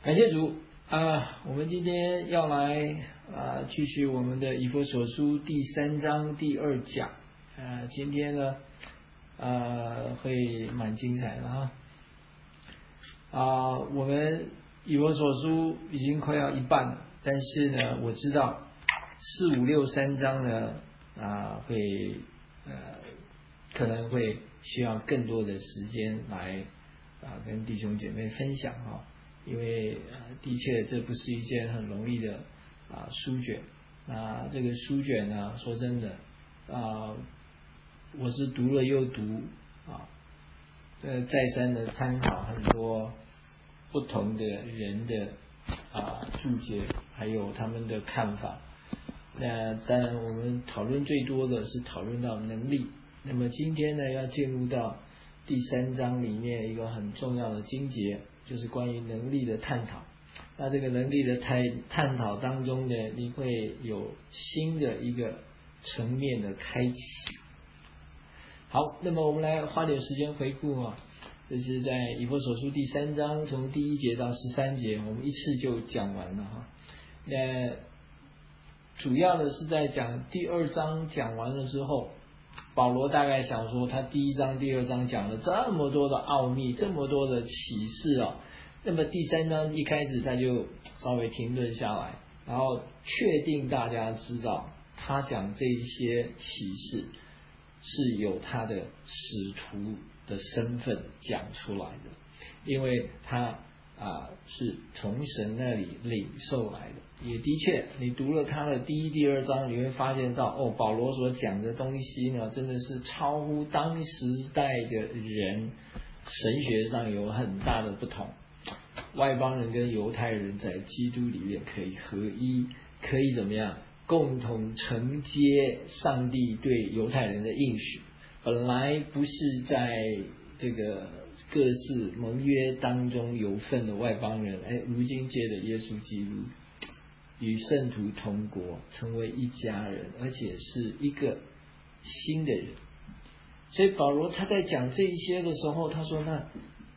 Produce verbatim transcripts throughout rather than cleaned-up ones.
感谢主啊、呃！我们今天要来啊、呃，继续我们的以弗所书第三章第二讲。呃，今天呢，呃，会蛮精彩的哈。啊、呃，我们以弗所书已经快要一半了，但是呢，我知道四五六三章呢，啊、呃，会呃，可能会需要更多的时间来啊、呃，跟弟兄姐妹分享哈。因为呃，的确这不是一件很容易的啊书卷。那这个书卷呢，说真的啊，我是读了又读啊，呃，再三的参考很多不同的人的啊注解，还有他们的看法。那当然，我们讨论最多的是讨论到能力。那么今天呢，要进入到第三章里面一个很重要的经节。就是关于能力的探讨，那这个能力的探探讨当中呢，你会有新的一个层面的开启。好，那么我们来花点时间回顾啊，这是在以弗所书第三章从第一节到十三节，我们一次就讲完了哈。那主要的是在讲第二章讲完了之后，保罗大概想说，他第一章、第二章讲了这么多的奥秘，这么多的启示啊，那么第三章一开始他就稍微停顿下来，然后确定大家知道，他讲这一些启示是有他的使徒的身份讲出来的，因为他啊是从神那里领受来的。也的确，你读了他的第一、第二章，你会发现到哦，保罗所讲的东西呢，真的是超乎当时代的人神学上有很大的不同。外邦人跟犹太人在基督里面可以合一，可以怎么样共同承接上帝对犹太人的应许。本来不是在这个各式盟约当中有份的外邦人，哎，如今借着耶稣基督与圣徒同国，成为一家人，而且是一个新的人。所以保罗他在讲这一些的时候，他说那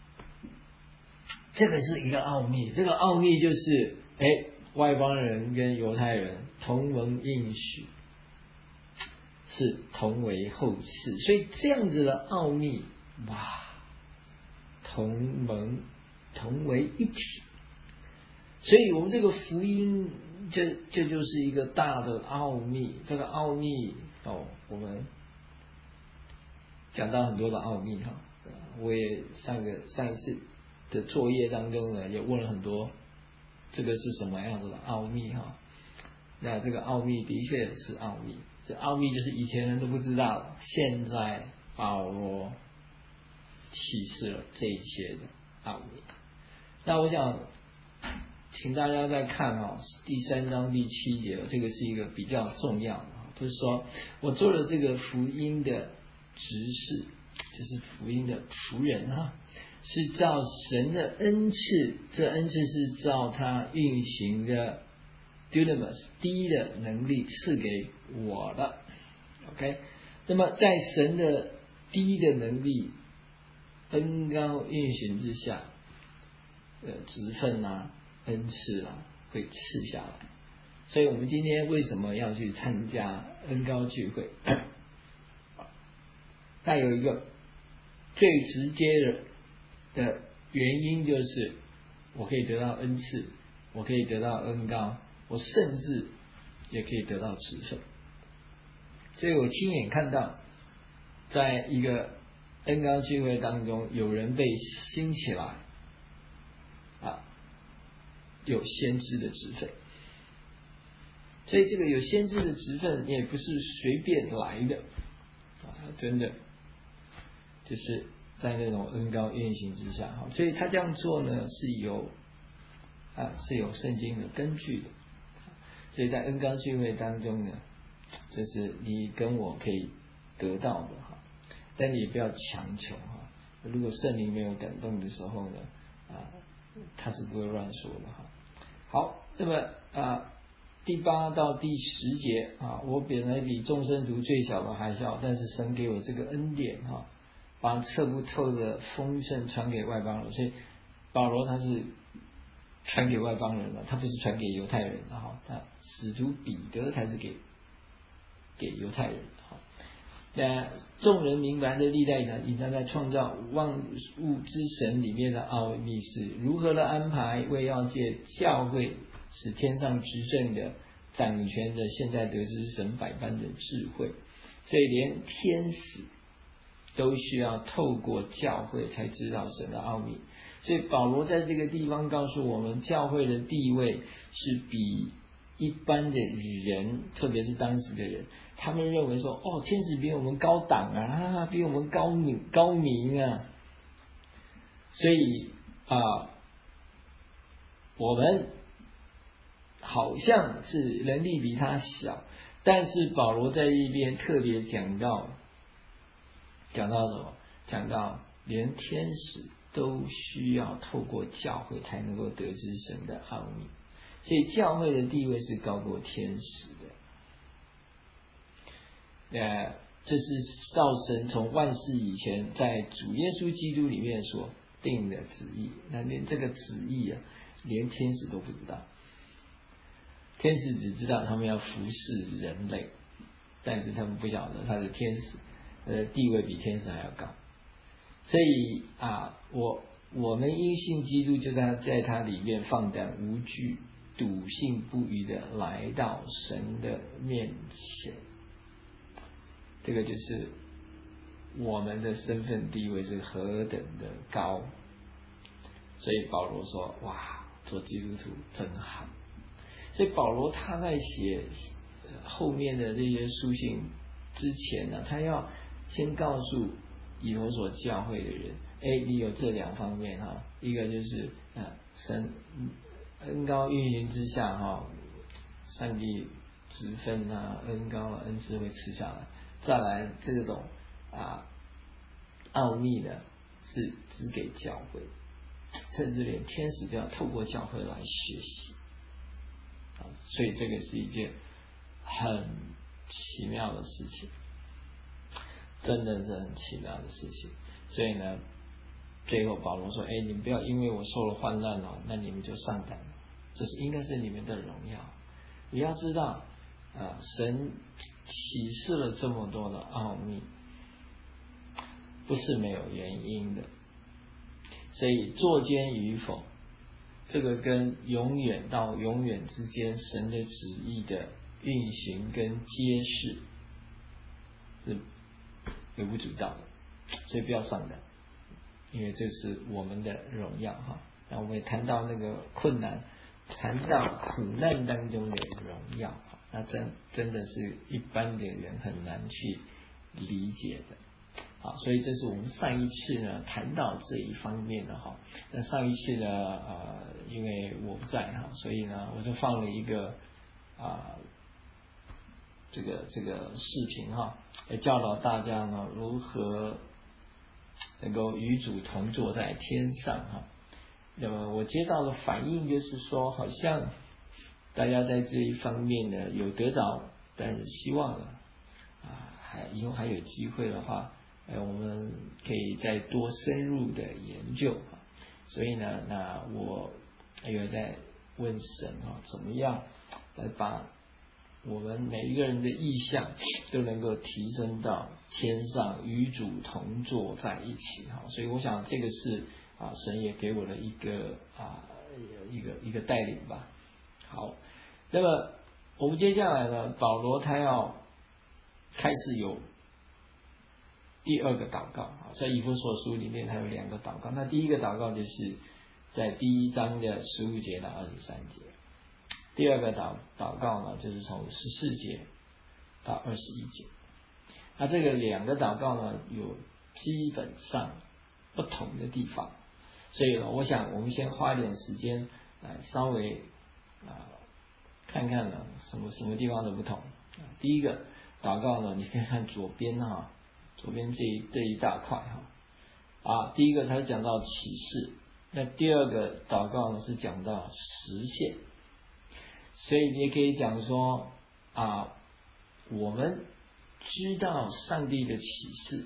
这个是一个奥秘，这个奥秘就是哎，外邦人跟犹太人同盟应许，是同为后嗣，所以这样子的奥秘，哇，同盟同为一体。所以我们这个福音，这这就是一个大的奥秘。这个奥秘哦，我们讲到很多的奥秘哈。我也上个上一次的作业当中呢，也问了很多，这个是什么样子的奥秘哈？那这个奥秘的确是奥秘，这奥秘就是以前人都不知道，现在保罗启示了这一些的奥秘。那我想请大家再看啊、哦，第三章第七节，这个是一个比较重要的，就是说我做了这个福音的执事，就是福音的仆人哈，是照神的恩赐，这恩赐是照他运行的 dunamis 第一的能力赐给我的。OK， 那么在神的第一的能力恩膏运行之下，呃，职分啊。恩赐啊会赐下来，所以我们今天为什么要去参加恩膏聚会？那有一个最直接的的原因，就是我可以得到恩赐，我可以得到恩膏，我甚至也可以得到职分。所以我亲眼看到，在一个恩膏聚会当中，有人被兴起来啊。有先知的职分，所以这个有先知的职分也不是随便来的啊，真的就是在那种恩膏运行之下哈，所以他这样做呢是有啊是有圣经的根据的，所以在恩膏聚会当中呢，就是你跟我可以得到的哈，但你也不要强求哈，如果圣灵没有感动的时候呢，啊，他是不会乱说的哈。好，那么啊，第八到第十节啊，我本来比众生徒最小的还小，但是神给我这个恩典哈，把测不透的丰盛传给外邦人。所以保罗他是传给外邦人了，他不是传给犹太人的哈，他使徒彼得才是给给犹太人哈。那众人明白的历代呢，隐藏在创造万物之神里面的奥秘是如何的安排，为要借教会使天上执政的掌权的现在得知神百般的智慧，所以连天使都需要透过教会才知道神的奥秘。所以保罗在这个地方告诉我们，教会的地位是比一般的人，特别是当时的人，他们认为说，哦，天使比我们高档啊，比我们高明高明啊。所以啊、呃，我们好像是能力比他小，但是保罗在一边特别讲到，讲到什么？讲到连天使都需要透过教会才能够得知神的奥秘，所以教会的地位是高过天使的。呃，这是照神从万事以前在主耶稣基督里面所定的旨意。那连这个旨意啊，连天使都不知道。天使只知道他们要服侍人类，但是他们不晓得他的天使呃地位比天使还要高。所以啊，我我们因信基督，就在在他里面放胆无惧、笃信不疑的来到神的面前。这个就是我们的身份地位是何等的高。所以保罗说：“哇，做基督徒真好。”所以保罗他在写后面的这些书信之前呢，他要先告诉以弗所教会的人，哎，你有这两方面哈，一个就是啊，神恩高运行之下哈，上帝职分啊，恩高啊，恩赐会赐下来。再来这种啊奥秘呢，是只给教会，甚至连天使都要透过教会来学习。所以这个是一件很奇妙的事情，真的是很奇妙的事情。所以呢，最后保罗说：“哎，你们不要因为我受了患难了，那你们就上胆了，这是应该是你们的荣耀。你要知道，啊，神启示了这么多的奥秘，不是没有原因的。所以作奸与否，这个跟永远到永远之间神的旨意的运行跟揭示是微不足道的，所以不要上胆，因为这是我们的荣耀哈。那我们也谈到那个困难，谈到苦难当中的荣耀，那真真的是一般的人很难去理解的。好，所以这是我们上一次呢谈到这一方面的哈。那上一次呢，呃，因为我不在哈，所以呢，我就放了一个啊、呃，这个这个视频哈，来教导大家呢如何能够与主同坐在天上哈。那么我接到的反应就是说，好像大家在这一方面呢有得着，但是希望呢啊，还以后还有机会的话。呃，我们可以再多深入的研究，所以呢，那我有在问神啊，怎么样来把我们每一个人的意向都能够提升到天上与主同坐在一起哈。所以我想这个是啊，神也给我了一个啊一个一个带领吧。好，那么我们接下来呢，保罗他要开始有第二个祷告啊，在以弗所书里面，它有两个祷告。那第一个祷告就是在第一章的十五节到二十三节，第二个祷祷告呢，就是从十四节到二十一节。那这个两个祷告呢，有基本上不同的地方，所以呢，我想我们先花一点时间来稍微啊看看呢什么什么地方的不同。第一个祷告呢，你可以看左边哈。左边这一这一大块哈啊，第一个他讲到启示，那第二个祷告呢是讲到实现，所以你也可以讲说啊，我们知道上帝的启示，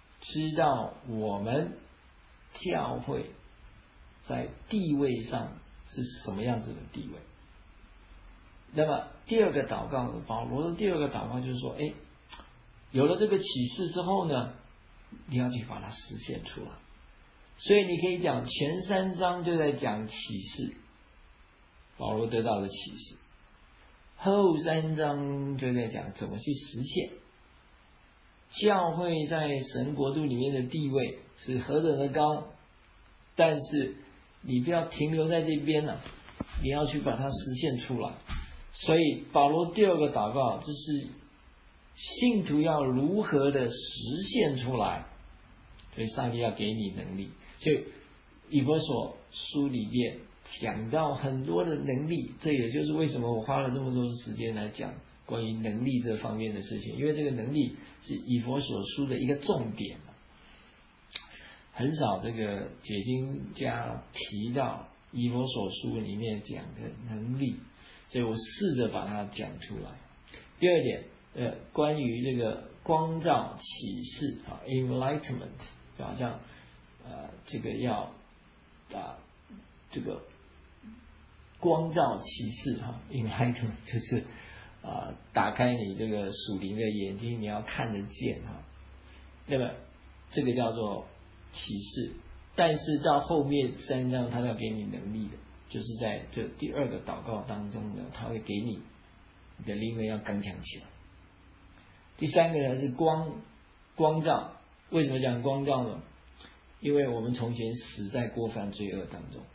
知道我们教会在地位上是什么样子的地位。那么第二个祷告，保罗的第二个祷告就是说，哎，有了这个启示之后呢，你要去把它实现出来。所以你可以讲前三章就在讲启示，保罗得到的启示，后三章就在讲怎么去实现。教会在神国度里面的地位是何等的高，但是你不要停留在这边了，你要去把它实现出来。所以保罗第二个祷告就是信徒要如何的实现出来，所以上帝要给你能力。所以以弗所书里面讲到很多的能力，这也就是为什么我花了这么多的时间来讲关于能力这方面的事情，因为这个能力是以弗所书的一个重点，很少这个解经家提到以弗所书里面讲的能力，所以我试着把它讲出来。第二点，呃，关于这个光照启示啊 ，enlightenment， 就好像呃，这个要啊，这个光照启示哈 ，enlightenment 就是啊，打开你这个属灵的眼睛，你要看得见哈。那么这个叫做启示，但是到后面三章他要给你能力的，就是在这第二个祷告当中呢，他会给你你的灵魂要刚强起来。第三个呢是光光照，为什么讲光照呢？因为我们从前死在过犯罪恶当中，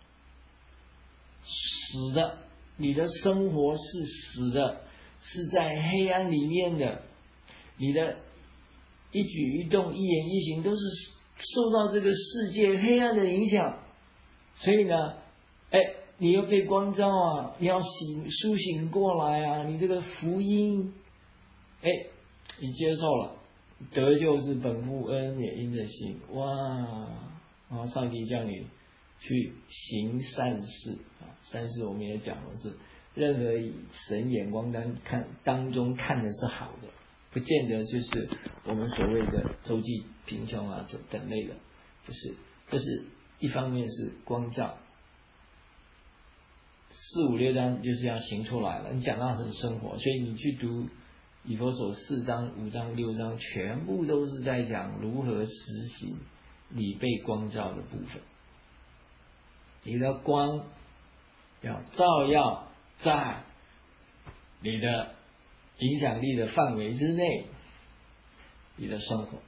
死的，你的生活是死的，是在黑暗里面的，你的一举一动一言一行都是受到这个世界黑暗的影响，所以呢，哎，你要被光照啊，你要醒苏醒过来啊，你这个福音，哎，你接受了，得救是本乎恩，也因着信，哇，然后上帝叫你去行善事啊，善事我们也讲了是任何神眼光当看当中看的是好的，不见得就是我们所谓的周济贫穷啊这等类的，不是，这是一方面是光照，四五六章就是要行出来了，你讲到很生活，所以你去读以弗所四章五章六章全部都是在讲如何实行你被光照的部分。你的光要照耀在你的影响力的范围之内，你的生活。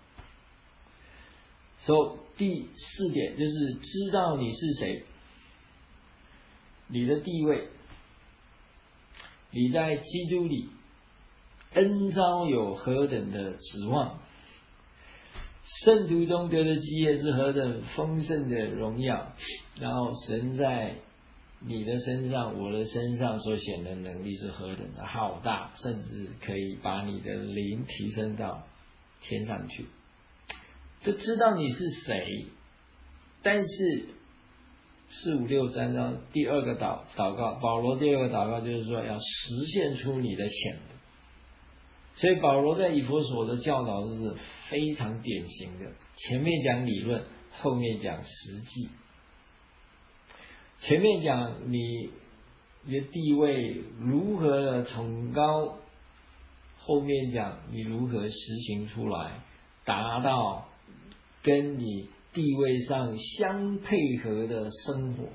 所以第四点就是知道你是谁，你的地位，你在基督里恩召有何等的指望，圣徒中得的基业是何等丰盛的荣耀，然后神在你的身上我的身上所显的能力是何等的浩大，甚至可以把你的灵提升到天上去。就知道你是谁，但是四五六三章第二个祷祷告，保罗第二个祷告就是说要实现出你的潜能。所以保罗在以弗所的教导是非常典型的，前面讲理论，后面讲实际。前面讲你你的地位如何的崇高，后面讲你如何实行出来，达到跟你地位上相配合的生活。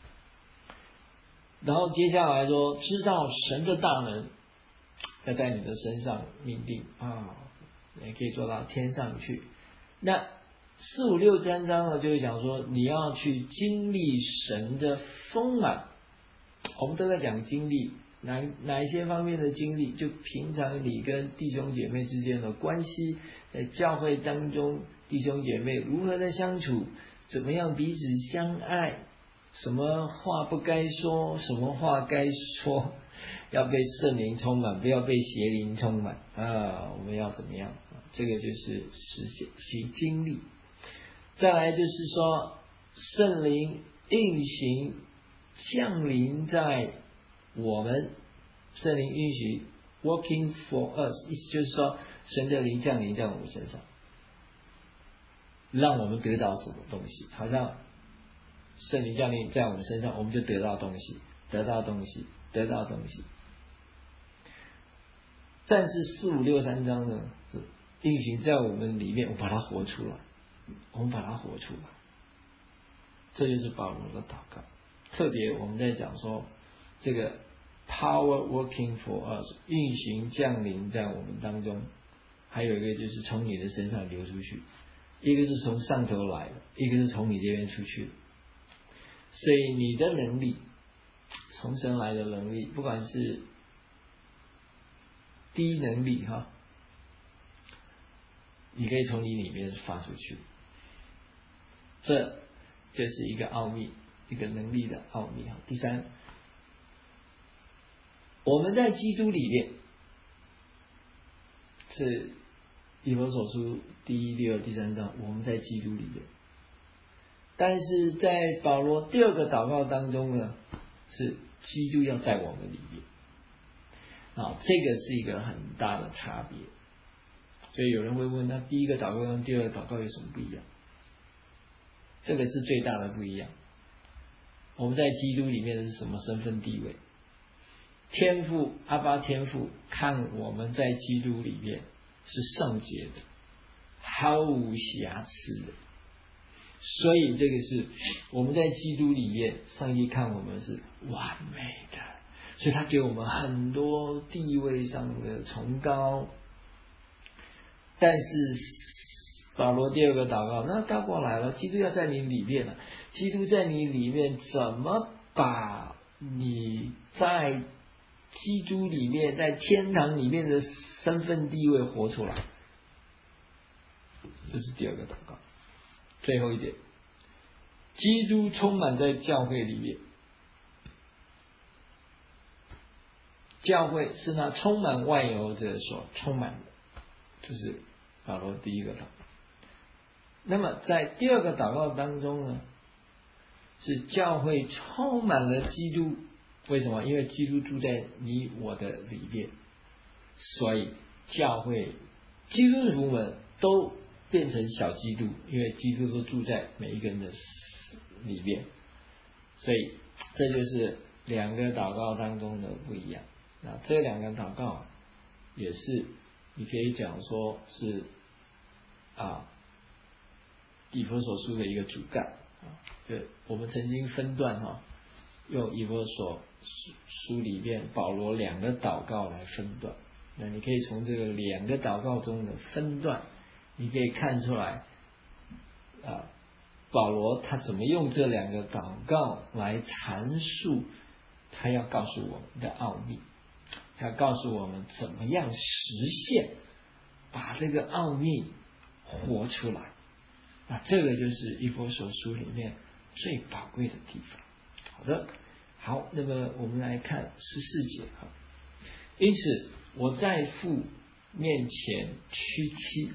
然后接下来说，知道神的大能要在你的身上命定啊，也可以做到天上去。那四五六三章呢，就是讲说你要去经历神的丰满。我们都在讲经历，哪哪一些方面的经历？就平常你跟弟兄姐妹之间的关系，在教会当中弟兄姐妹如何的相处，怎么样彼此相爱，什么话不该说，什么话该说，要被圣灵充满，不要被邪灵充满啊！我们要怎么样？这个就是实行经历。再来就是说，圣灵运行降临在我们，圣灵允许 working for us， 意思就是说，神的灵降临在我们身上，让我们得到什么东西？好像圣灵降临在我们身上，我们就得到东西，得到东西，得到东西。但是四五六三章呢，是运行在我们里面，我把它活出来，我们把它活出来，这就是保罗的祷告。特别我们在讲说这个 power working for us， 运行降临在我们当中，还有一个就是从你的身上流出去，一个是从上头来的，一个是从你这边出去的。所以你的能力，从神来的能力，不管是低能力哈，你可以从你里面发出去，这就是一个奥秘，一个能力的奥秘哈。第三，我们在基督里面，是以弗所书第一、第二、第三章，我们在基督里面。但是在保罗第二个祷告当中呢，是基督要在我们里面啊，这个是一个很大的差别。所以有人会问，那第一个祷告跟第二个祷告有什么不一样？这个是最大的不一样。我们在基督里面的是什么身份地位？天父阿爸天父看我们在基督里面是圣洁的，毫无瑕疵的。所以这个是我们在基督里面，上帝看我们是完美的，所以他给我们很多地位上的崇高。但是保罗第二个祷告，那倒过来了，基督要在你里面了，基督在你里面，怎么把你在基督里面，在天堂里面的身份地位活出来？这是第二个祷告。最后一点，基督充满在教会里面，教会是那充满万有者所充满的，这是保罗第一个祷告。那么在第二个祷告当中呢，是教会充满了基督。为什么？因为基督住在你我的里面，所以教会基督徒们都变成小基督，因为基督都住在每一个人的里面。所以这就是两个祷告当中的不一样。那这两个祷告也是你可以讲说是啊以弗所书的一个主干啊。就我们曾经分段哈，用以弗所书里面保罗两个祷告来分段。那你可以从这个两个祷告中的分段，你可以看出来啊，保罗他怎么用这两个祷告来阐述他要告诉我们的奥秘，他要告诉我们怎么样实现把这个奥秘活出来。那这个就是以弗所书里面最宝贵的地方。好的，好，那么我们来看十四节哈。因此我在父面前屈膝。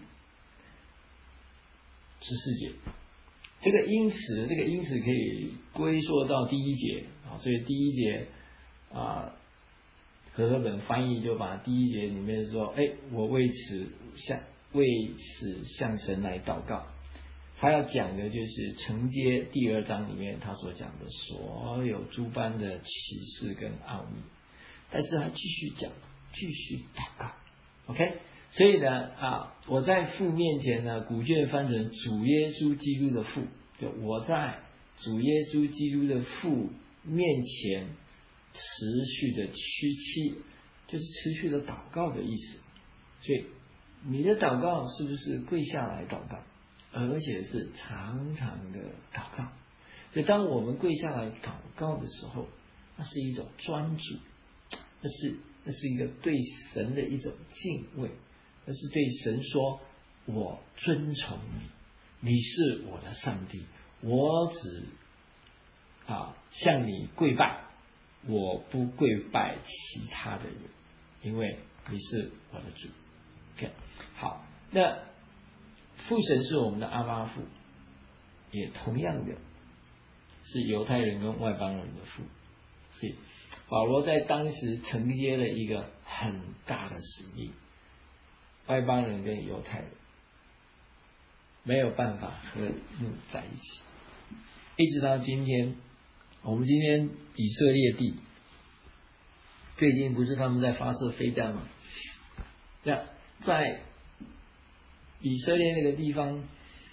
十四节，这个因此，这个因此可以归缩到第一节啊，所以第一节啊，和合本翻译就把第一节里面说，哎，我为此向为此向神来祷告。他要讲的就是承接第二章里面他所讲的所有诸般的启示跟奥秘，但是他继续讲，继续祷告 ，OK。所以呢啊，我在父面前呢，古卷翻成主耶稣基督的父，就我在主耶稣基督的父面前持续的屈膝，就是持续的祷告的意思。所以你的祷告是不是跪下来祷告，而且是长长的祷告？所以当我们跪下来祷告的时候，那是一种专注，那是那是一个对神的一种敬畏。那是对神说，我尊崇你，你是我的上帝，我只啊向你跪拜，我不跪拜其他的人，因为你是我的主。 OK， 好，那父神是我们的阿爸父，也同样的是犹太人跟外邦人的父。所以保罗在当时承接了一个很大的使命，外邦人跟犹太人没有办法和睦在一起。 一直到今天，我们今天以色列地最近不是他们在发射飞弹吗？那在以色列那个地方，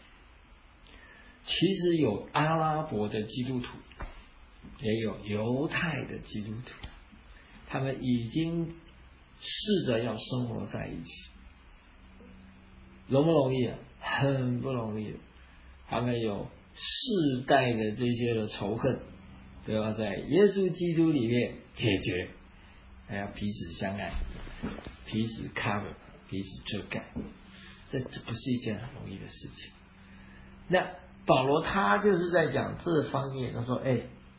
其实有阿拉伯的基督徒，也有犹太的基督徒，他们已经试着要生活在一起，容不容易啊？很不容易。他们有世代的这些的仇恨，都要在耶稣基督里面解决，还要彼此相爱，彼此 cover， 彼此遮盖，这这不是一件很容易的事情。那保罗他就是在讲这方面，他说：“哎，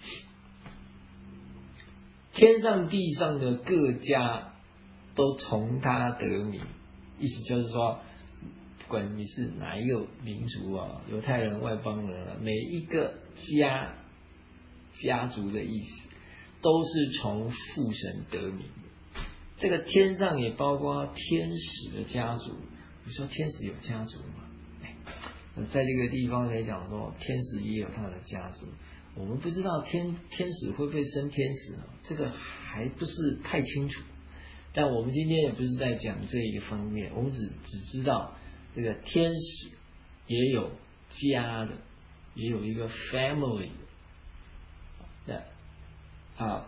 天上地上的各家都从他得名。”意思就是说，不管你是哪一个民族啊，犹太人、外邦人啊，每一个家家族的意思，都是从父神得名的。这个天上也包括天使的家族。你说天使有家族吗？在这个地方来讲说，天使也有他的家族。我们不知道天天使会不会生天使，这个还不是太清楚。但我们今天也不是在讲这一个方面，我们只只知道这个天使也有家的，也有一个 family 的啊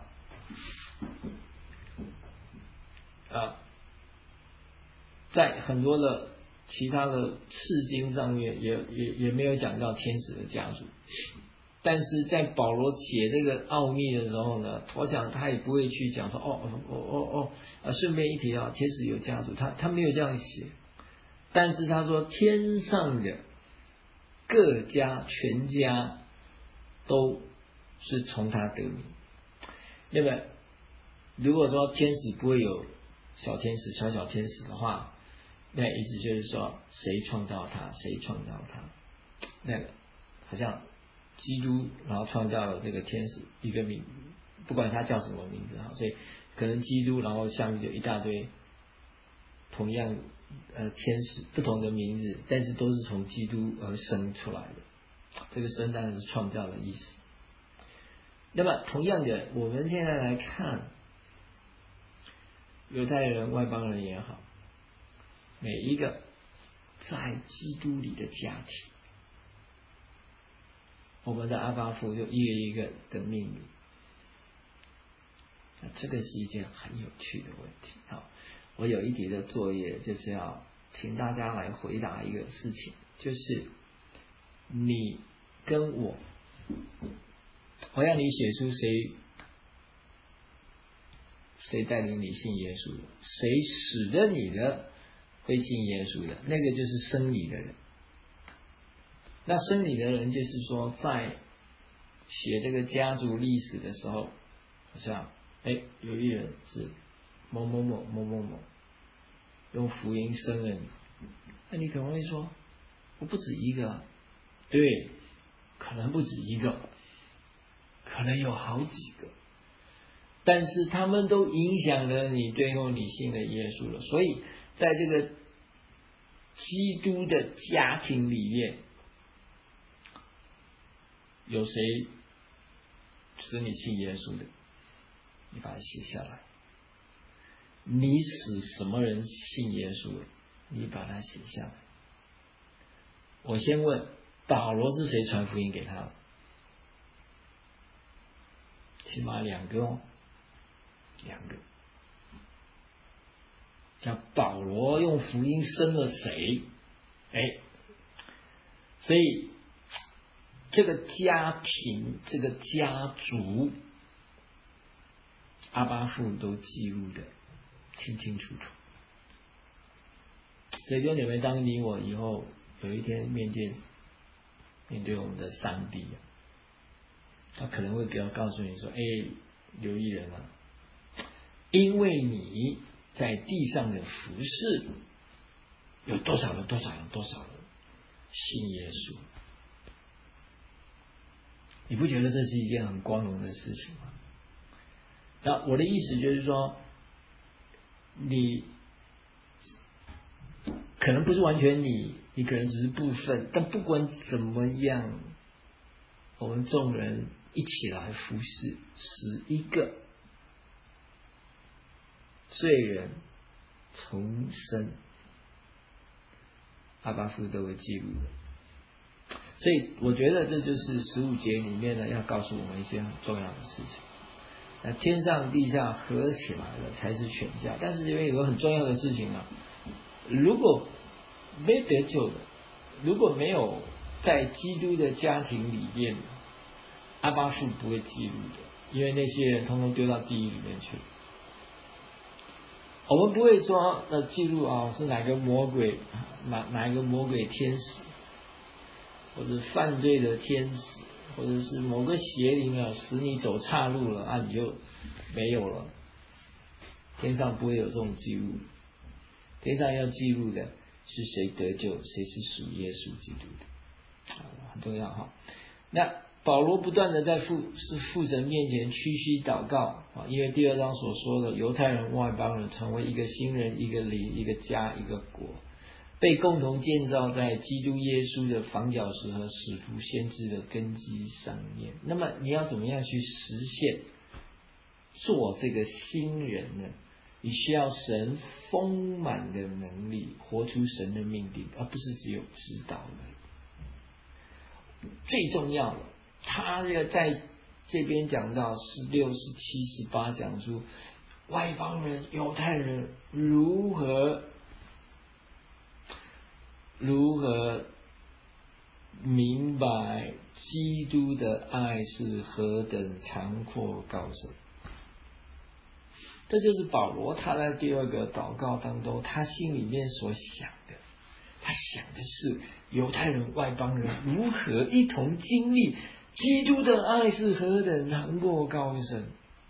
啊，在很多的其他的次经上面也也也没有讲到天使的家族，但是在保罗写这个奥秘的时候呢，我想他也不会去讲说哦哦哦哦啊，顺便一提啊，天使有家族，他他没有这样写，但是他说天上的各家全家都是从他得名。那么如果说天使不会有小天使、小小天使的话，那意思就是说，谁创造他，谁创造他？那个好像基督，然后创造了这个天使一个名，不管他叫什么名字哈，所以可能基督，然后下面就一大堆同样呃天使不同的名字，但是都是从基督而生出来的。这个生当然是创造的意思。那么同样的，我们现在来看犹太人、外邦人也好，每一个在基督里的家庭，我们的阿爸父就一个一个的命名。这个是一件很有趣的问题。好，我有一题的作业就是要请大家来回答一个事情，就是你跟我，我要你写出谁谁带领你信耶稣的，谁使得你的会信耶稣的，那个就是生你的人。那生你的人就是说，在写这个家族历史的时候，好像哎有一人是某某某某某某用福音生了你，那你可能会说，我不止一个啊，对，可能不止一个，可能有好几个，但是他们都影响了你，最后你信了耶稣了。所以在这个基督的家庭里面，有谁使你信耶稣的，你把它写下来。你使什么人信耶稣的，你把它写下来。我先问，保罗是谁传福音给他的？起码两个哦，两个。叫保罗用福音生了谁？哎，所以这个家庭、这个家族，阿爸父都记录的清清楚楚。所以弟兄姐妹，当你我以后有一天面见面对我们的上帝，他可能会给我告诉你说：“哎，刘一人啊，因为你在地上的服事，有多少人、多少人、多少人信耶稣。”你不觉得这是一件很光荣的事情吗？那我的意思就是说，你可能不是完全你，你可能只是部分，但不管怎么样， 我们众人一起来服侍，使一个罪人重生，阿爸父都会记录的。所以我觉得这就是十五节里面呢要告诉我们一些很重要的事情。那天上地下合起来了才是全家，但是里面有个很重要的事情啊，如果没得救的，如果没有在基督的家庭里面，阿爸父不会记录的，因为那些人通通丢到地狱里面去了。我们不会说呃记录啊是哪个魔鬼哪哪一个魔鬼天使，或者犯罪的天使，或者是某个邪灵啊使你走岔路了啊你就没有了。天上不会有这种记录，天上要记录的是谁得救，谁是属耶稣基督的，很重要哈。那保罗不断的在父是父神面前屈膝祷告啊，因为第二章所说的犹太人外邦人成为一个新人，一个灵，一个家，一个国，被共同建造在基督耶稣的房角石和使徒先知的根基上面。那么你要怎么样去实现做这个新人呢？你需要神丰满的能力，活出神的命定，而不是只有知道而已。最重要的，他这个在这边讲到十六、十七、十八，讲出外邦人、犹太人如何如何明白基督的爱是何等长阔高深。这就是保罗他在第二个祷告当中他心里面所想的，他想的是犹太人外邦人如何一同经历基督的爱是何等长阔高深，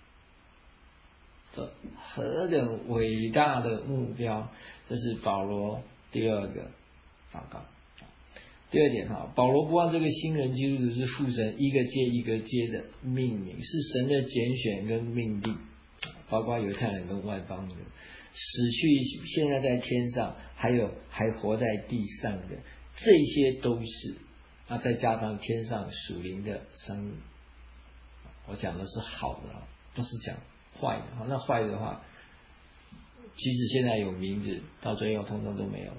这何等伟大的目标。这是保罗第二个祷告。第二点哈，保罗不忘这个新人基督是父神一个接一个接的命名，是神的拣选跟命定，包括犹太人跟外邦人，死去现在在天上，还有还活在地上的，这些都是，那再加上天上属灵的生命，我讲的是好的，不是讲坏的。那坏的话，即使现在有名字，到最后通通都没有。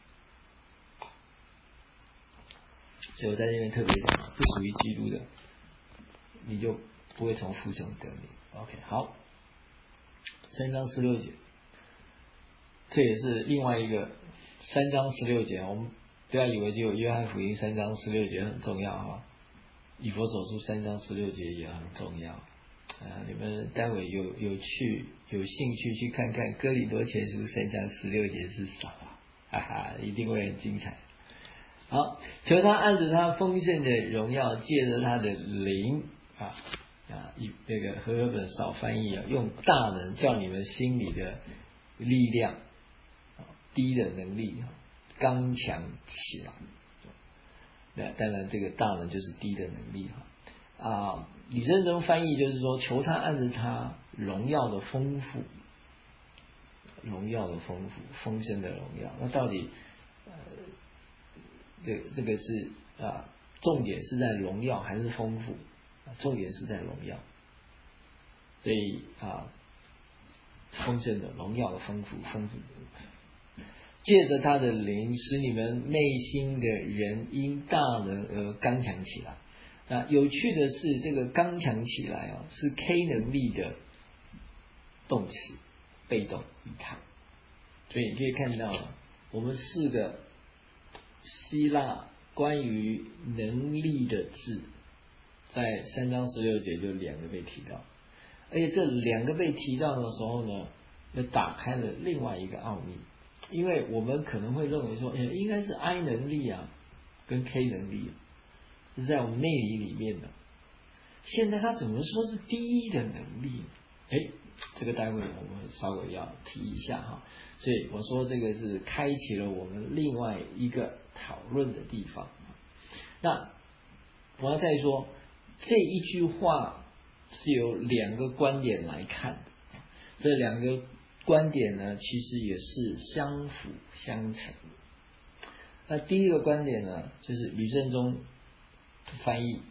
所以我在这边特别讲，不属于基督的，你就不会从父中得名。OK， 好。三章十六节，这也是另外一个三章十六节。我们不要以为只有约翰福音三章十六节很重要哈，以弗所书三章十六节也很重要。啊，你们待会有有去有兴趣去看看哥林多前书三章十六节是什么，哈哈，一定会很精彩。好，求他按着他丰盛的荣耀，借着他的灵啊。啊，这个和合本少翻译啊，用大能叫你们心里的力量，低的能力刚强起来。那当然，这个大能就是低的能力哈。啊，李正中翻译就是说，求他按着他荣耀的丰富，荣耀的丰富，丰盛的荣耀。那到底，呃，这这个是啊，重点是在荣耀还是丰富？重点是在荣耀，所以啊，丰盛的荣耀的丰富，丰富的，借着他的灵，使你们内心的人因大能而刚强起来。那有趣的是，这个刚强起来啊，是 K 能力的动词，被动语态。所以你可以看到，我们四个希腊关于能力的字，在三章十六节就两个被提到，而且这两个被提到的时候呢，就打开了另外一个奥秘。因为我们可能会认为说，应该是 I 能力啊，跟 K 能力、啊、是在我们内里里面的。现在他怎么说是第一的能力？哎，这个待会我们稍微要提一下哈。所以我说这个是开启了我们另外一个讨论的地方。那我要再说，这一句话是有两个观点来看的，这两个观点呢，其实也是相辅相成。那第一个观点呢，就是吕正中翻译，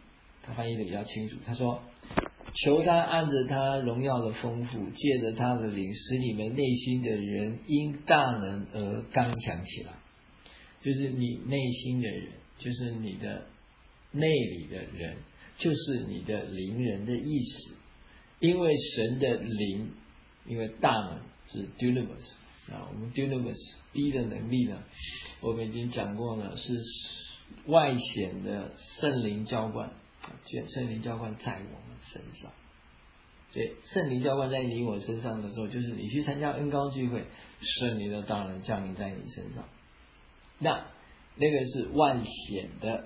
他翻译的比较清楚。他说：“求他按着他荣耀的丰富，借着他的灵，使你们内心的人因大能而刚强起来。”就是你内心的人，就是你的内里的人，就是你的灵人的意思。因为神的灵，因为大能是 dunamis 啊，我们 dunamis 第的能力呢，我们已经讲过了，是外显的圣灵浇灌，圣灵浇灌在我们身上。所以圣灵浇灌在你我身上的时候，就是你去参加恩膏聚会，圣灵的大能降临在你身上。那那个是外显的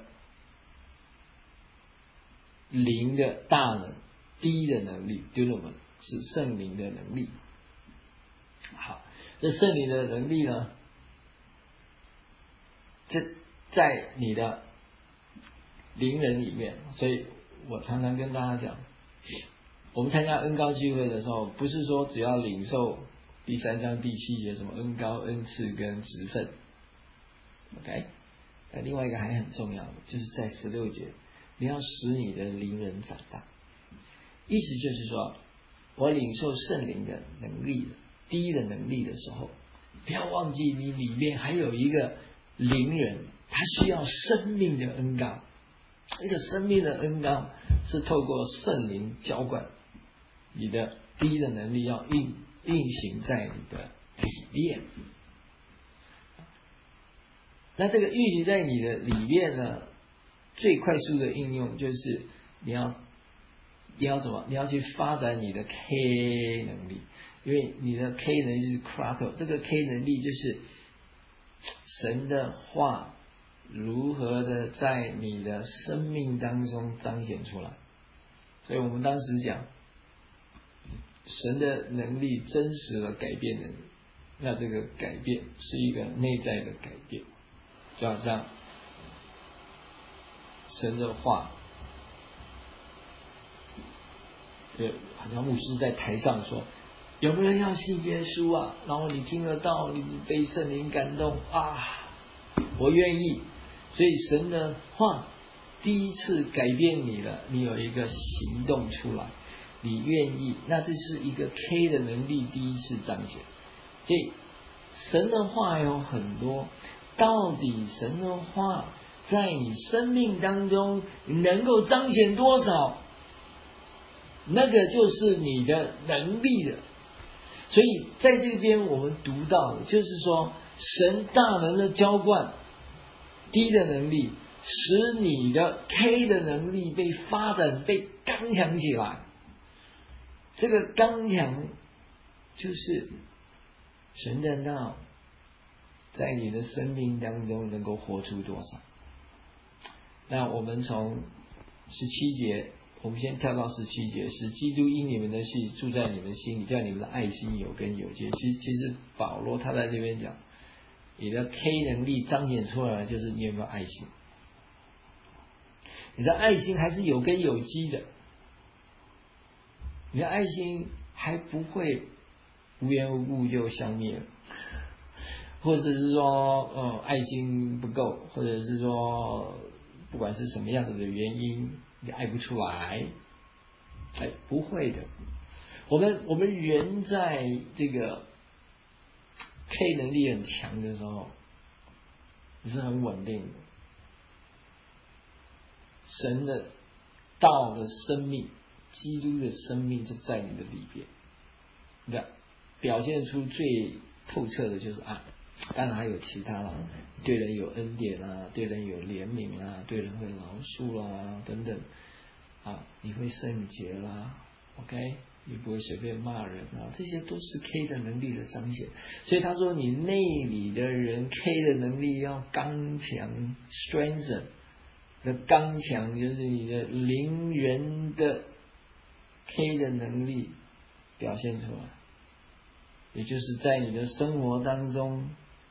灵的大能，第的能力 dunamis 是圣灵的能力。好，这圣灵的能力呢，这在你的灵人里面。所以我常常跟大家讲，我们参加恩膏聚会的时候，不是说只要领受第三章第七节什么恩膏恩赐跟职分 OK， 那另外一个还很重要的，就是在十六节，你要使你的灵人长大。意思就是说，我领受圣灵的能力第一的能力的时候，不要忘记你里面还有一个灵人，他需要生命的恩膏。一个生命的恩膏是透过圣灵浇灌，你的第一的能力要运运行在你的里面。那这个运行在你的里面呢，最快速的应用就是你要你要怎么？你要去发展你的 K 能力，因为你的 K 能力是 Kratos， 这个 K 能力就是神的话如何的在你的生命当中彰显出来。所以我们当时讲，神的能力真实的改变能力，那这个改变是一个内在的改变，就好像神的话，呃，好像牧师在台上说，有没有人要信耶稣啊？然后你听得到，你被圣灵感动啊，我愿意。所以神的话第一次改变你了，你有一个行动出来，你愿意，那这是一个 K 的能力第一次彰显。所以神的话有很多，到底神的话在你生命当中能够彰显多少，那个就是你的能力了。所以在这边我们读到的就是说，神大能的浇灌D的能力，使你的 K 的能力被发展，被刚强起来。这个刚强就是神的道在你的生命当中能够活出多少。那我们从十七节，我们先跳到十七节，使基督因你们的信住在你们心里，叫你们的爱心有根有基。其实其实保罗他在这边讲，你的 K 能力彰显出来就是你有没有爱心。你的爱心还是有根有基的，你的爱心还不会无缘无故就消灭了，或者是说呃爱心不够，或者是说不管是什么样子的原因你爱不出来，哎，不会的。我们我们人在这个 K 能力很强的时候是很稳定的，神的道的生命，基督的生命就在你的里边，那表现出最透彻的就是爱。当然还有其他啦，对人有恩典啊，对人有怜悯啊，对人会饶恕啦等等啊，你会圣洁啦 ，OK， 你不会随便骂人啊，这些都是 K 的能力的彰显。所以他说，你内里的人 K 的能力要刚强 ，strengthen。的刚强就是你的灵人的 K 的能力表现出来，也就是在你的生活当中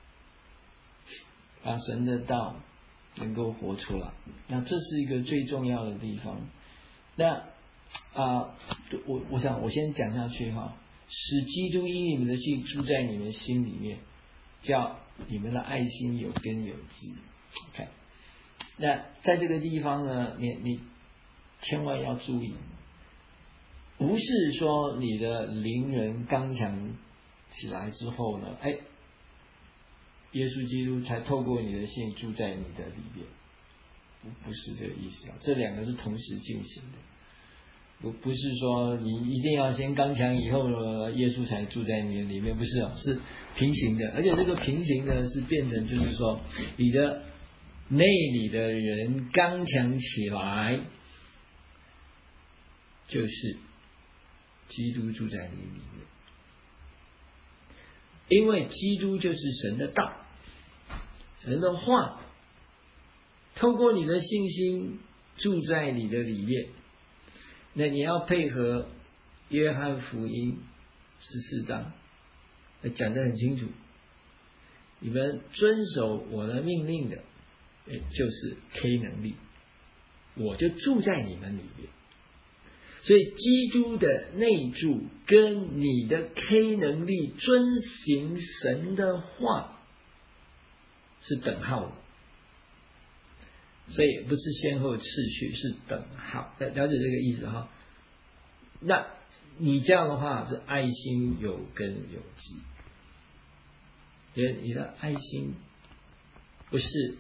把神的道能够活出来。那这是一个最重要的地方。那啊，我我想我先讲下去哈，使基督因你们的信住在你们心里面，叫你们的爱心有根有基。OK。那在这个地方呢，你你千万要注意，不是说你的灵人刚强起来之后呢，哎，耶稣基督才透过你的信住在你的里面，不不是这个意思啊，这两个是同时进行的。不不是说你一定要先刚强以后呢，耶稣才住在你的里面，不是啊，是平行的，而且这个平行的是变成就是说你的内里的人刚强起来，就是基督住在你里面，因为基督就是神的道，神的话，透过你的信心住在你的里面。那你要配合约翰福音十四章讲得很清楚，你们遵守我的命令的就是 K 能力，我就住在你们里面。所以基督的内住跟你的 K 能力遵行神的话是等号的，所以不是先后次序，是等号，了解这个意思哈？那你这样的话是爱心有根有基，因为你的爱心不是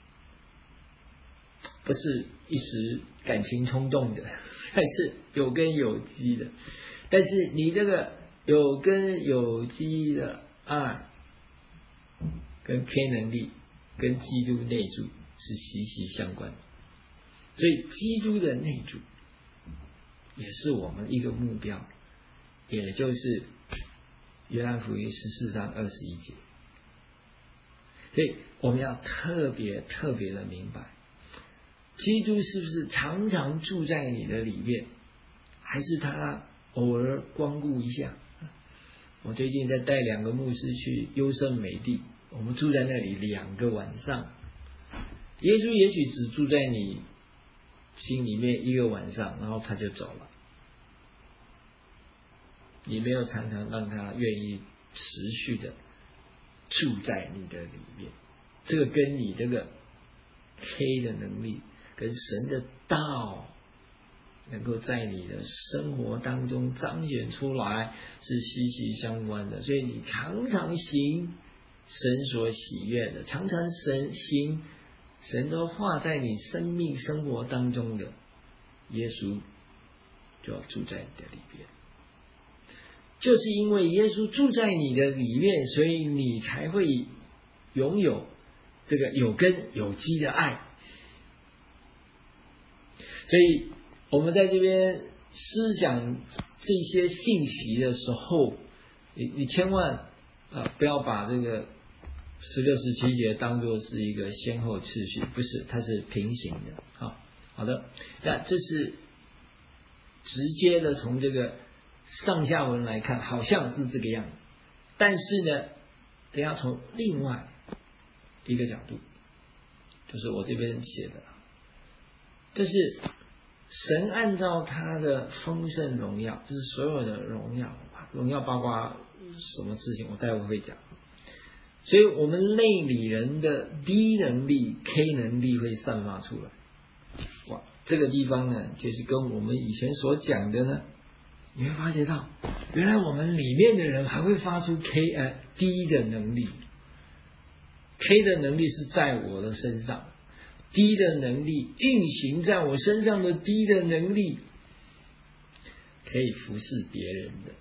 不是一时感情冲动的，还是有根有基的。但是你这个有根有基的爱跟 K 能力跟基督内住是息息相关的，所以基督的内住也是我们一个目标，也就是约翰福音十四章二十一节。所以我们要特别特别的明白，基督是不是常常住在你的里面，还是他偶尔光顾一下？我最近在带两个牧师去优胜美地，我们住在那里两个晚上，耶稣也许只住在你心里面一个晚上，然后他就走了，你没有常常让他愿意持续的住在你的里面，这个跟你这个 K 的能力跟神的道能够在你的生活当中彰显出来是息息相关的。所以你常常行神所喜悦的，常常神行神的话在你生命生活当中的，耶稣就要住在你的里面。就是因为耶稣住在你的里面，所以你才会拥有这个有根有基的爱。所以我们在这边思想这些信息的时候，你你千万啊不要把这个十六十七节当作是一个先后次序，不是，它是平行的。好，好的，那这是直接的从这个上下文来看，好像是这个样子，但是呢，等下从另外一个角度，就是我这边写的，就是神按照他的丰盛荣耀，就是所有的荣耀，荣耀包括什么事情，我待会会讲。所以我们内里人的低能力 K 能力会散发出来。哇，这个地方呢，就是跟我们以前所讲的呢，你会发觉到，原来我们里面的人还会发出 K 呃低的能力。K 的能力是在我的身上，低的能力运行在我身上的低的能力，可以服侍别人的。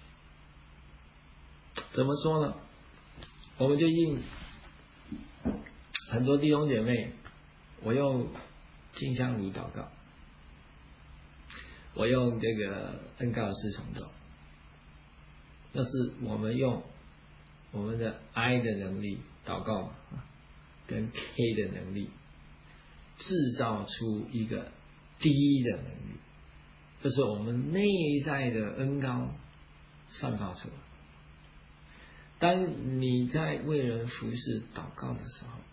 怎么说呢？我们最近很多弟兄姐妹，我用金香炉祷告，我用这个恩告四重奏，那是我们用我们的 I 的能力祷告跟 K 的能力制造出一个低的能力，这是我们内在的恩膏散发出来。当你在为人服侍祷告的时候，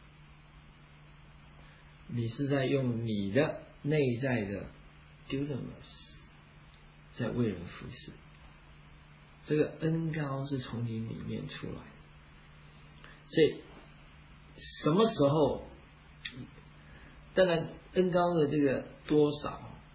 你是在用你的内在的 dunamis 在为人服侍，这个恩膏是从你里面出来。所以什么时候，当然恩膏的这个多少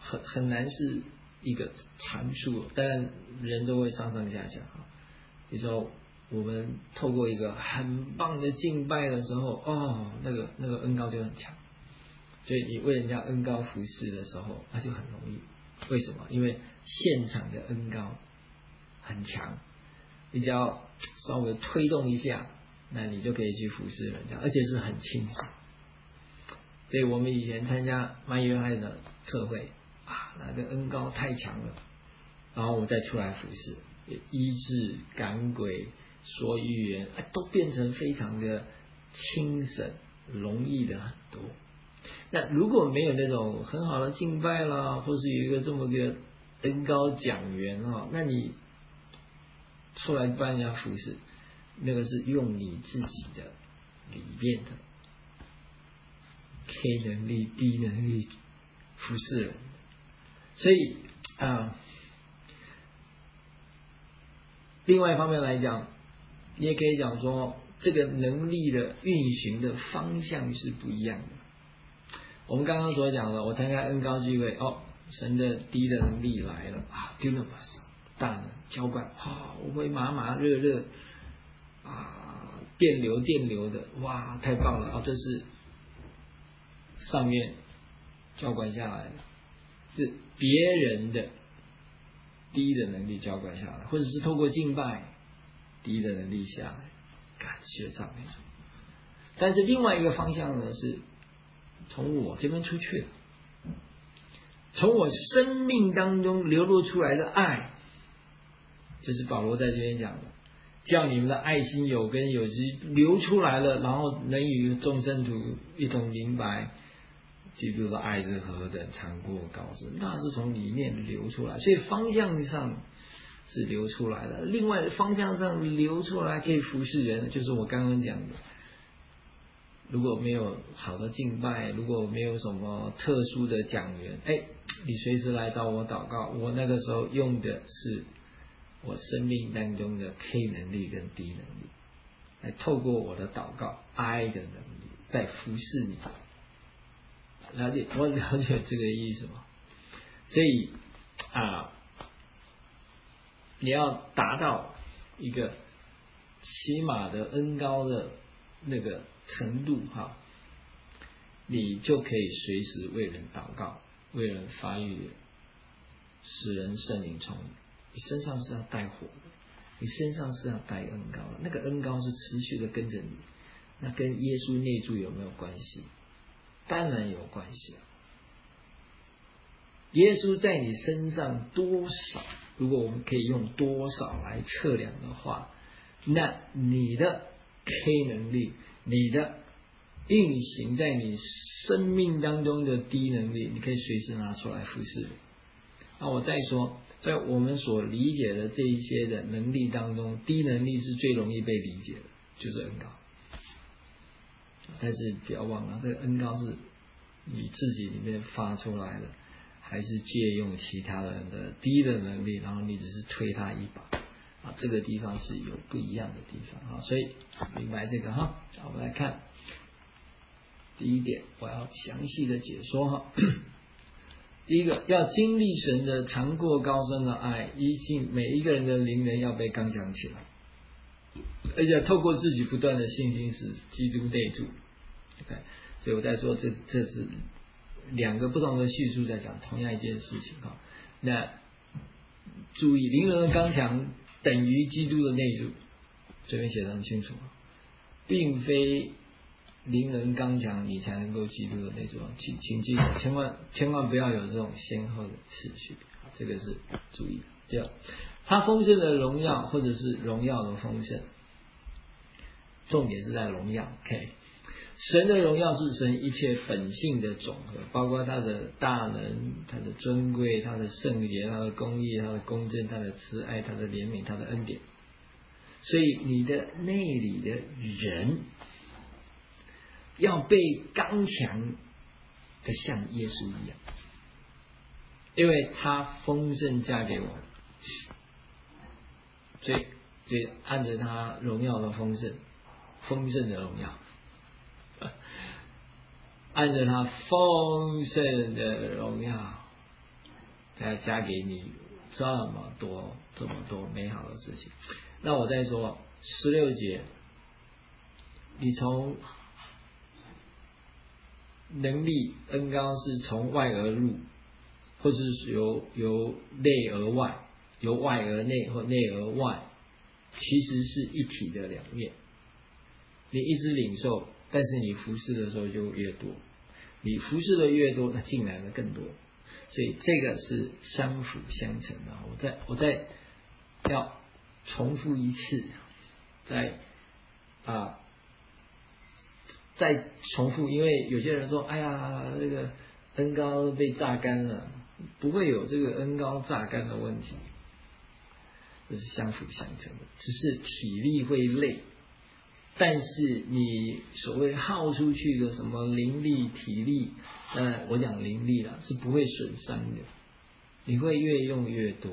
很很难是一个常数，当然人都会上上下下哈。比如说我们透过一个很棒的敬拜的时候，哦，那个那个恩膏就很强，所以你为人家恩膏服侍的时候，那就很容易。为什么？因为现场的恩膏很强，你只要稍微推动一下，那你就可以去服侍人家，而且是很轻松。所以我们以前参加麦约翰的特会啊，那个恩膏太强了，然后我们再出来服侍，医治、赶鬼、说预言，都变成非常的轻省、容易的很多。那如果没有那种很好的敬拜啦，或是有一个这么个恩膏讲员啊，那你出来帮人家服侍，那个是用你自己的里面的 K 能力、D 能力服侍人，所以啊，另外一方面来讲，你也可以讲说，这个能力的运行的方向是不一样的。我们刚刚所讲的，我参加恩膏聚会，哦，神的低的能力来了啊 ，dunamis 大能浇灌，哇，我会麻麻热热啊，电流电流的，哇，太棒了啊！这是上面浇灌下来的，是别人的低的能力浇灌下来，或者是透过敬拜低的能力下来，感谢赞美主。但是另外一个方向呢，是从我这边出去，从我生命当中流露出来的爱，就是保罗在这边讲的，叫你们的爱心有根有基，流出来了，然后能与众圣徒一同明白基督的爱是何等长阔高深，那是从里面流出来，所以方向上是流出来的。另外方向上流出来可以服侍人，就是我刚刚讲的，如果没有好的敬拜，如果没有什么特殊的讲员，哎，你随时来找我祷告，我那个时候用的是我生命当中的 K 能力跟 D 能力，来透过我的祷告 I 的能力，在服侍你。了解，我了解这个意思吗？所以啊，你要达到一个起码的恩膏的那个程度哈，你就可以随时为人祷告，为人发育，使人圣灵充满。你身上是要带火的，你身上是要带恩膏的，那个恩膏是持续的跟着你，那跟耶稣内住有没有关系？当然有关系啊。耶稣在你身上多少，如果我们可以用多少来测量的话，那你的 K 能力，你的运行在你生命当中的 D 能力，你可以随时拿出来服侍。那我再说，在我们所理解的这一些的能力当中， D 能力是最容易被理解的，就是恩膏。但是不要忘了，这个恩膏是你自己里面发出来的，还是借用其他人的低的能力，然后你只是推他一把啊？这个地方是有不一样的地方啊，所以明白这个哈。我们来看第一点，我要详细的解说哈。第一个，要经历神的长阔高深的爱，一信每一个人的灵人要被刚强起来，而且透过自己不断的信心使基督内住。Okay, 所以我在说这这是两个不同的叙述在讲同样一件事情哈。那注意，灵人的刚强等于基督的内住，这边写得很清楚，并非灵人刚强你才能够基督的内住，请请记得，千万千万不要有这种先后的次序，这个是注意的。第二，他丰盛的荣耀或者是荣耀的丰盛，重点是在荣耀 ，OK。神的荣耀是神一切本性的总和，包括他的大能、他的尊贵、他的圣洁、他的公义、他的公正、他的慈爱、他的怜悯、他的恩典。所以你的内里的人要被刚强的像耶稣一样，因为他丰盛加给我们，所以所以按着他荣耀的丰盛，丰盛的荣耀，按着他丰盛的荣耀， 他要加给你这么多这么多美好的事情。那我再说十六节，你从能力恩膏是从外而入，或是由由内而外，由外而内或内而外，其实是一体的两面。你一直领受，但是你服侍的时候就越多，你服侍的越多，那进来的更多，所以这个是相辅相成的。我再我再要重复一次，再啊再重复，因为有些人说，哎呀，这个恩膏被榨干了，不会有这个恩膏榨干的问题，这是相辅相成的，只是体力会累。但是你所谓耗出去的什么灵力、体力，呃，我讲灵力啦，是不会损伤的，你会越用越多。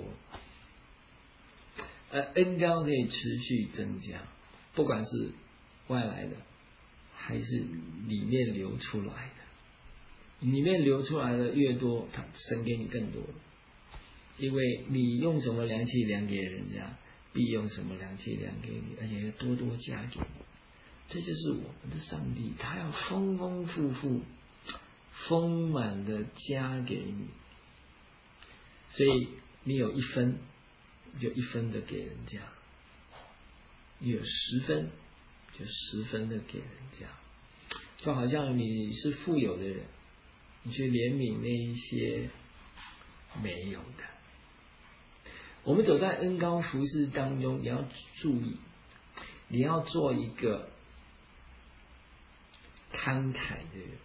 呃，恩膏可以持续增加，不管是外来的还是里面流出来的，里面流出来的越多，它神给你更多，因为你用什么量器量给人家，必用什么量器量给你，而且多多加给你。这就是我们的上帝，他要丰丰富富、丰满的加给你，所以你有一分，就一分的给人家；你有十分，就十分的给人家。就好像你是富有的人，你去怜悯那一些没有的。我们走在恩膏服事当中，也要注意，你要做一个慷慨的人，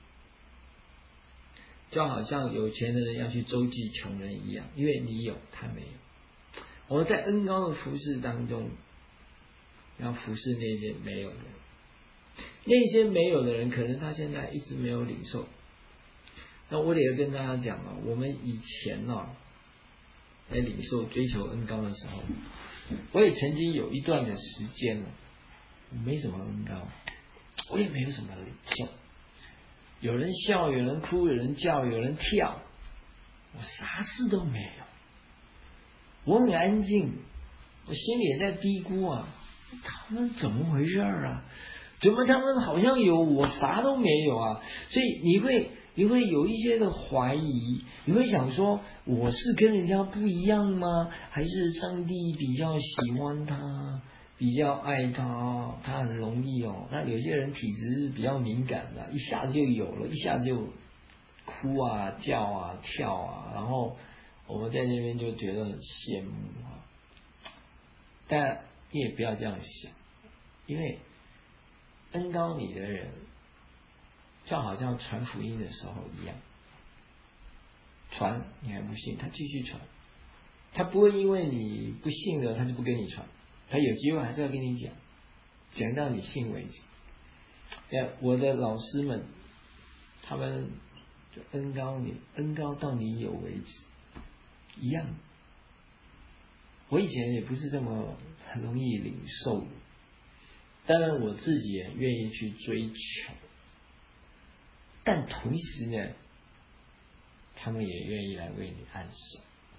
就好像有钱的人要去周济穷人一样，因为你有，他没有。我们在恩膏的服事当中，要服侍那些没有的人。那些没有的人，可能他现在一直没有领受。那我得跟大家讲啊，我们以前啊，在领受追求恩膏的时候，我也曾经有一段的时间了，没什么恩膏，我也没有什么领受。有人笑，有人哭，有人叫，有人跳，我啥事都没有。我很安静，我心里也在嘀咕啊，他们怎么回事啊？怎么他们好像有，我啥都没有啊？所以你会你会有一些的怀疑，你会想说，我是跟人家不一样吗？还是上帝比较喜欢他，比较爱他，他很容易哦。那有些人体质是比较敏感的，一下子就有了，一下子就哭啊、叫啊、跳啊，然后我们在那边就觉得很羡慕啊。但你也不要这样想，因为恩膏你的人，就好像传福音的时候一样，传你还不信，他继续传，他不会因为你不信了，他就不跟你传，他有机会还是要跟你讲，讲到你信为止。我的老师们，他们就恩膏你，恩膏到你有为止，一样。我以前也不是这么很容易领受的，当然我自己也愿意去追求，但同时呢，他们也愿意来为你按手。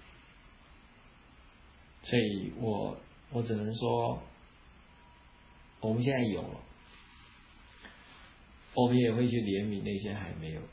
所以我我只能说，我们现在有了，我们也会去怜悯那些还没有，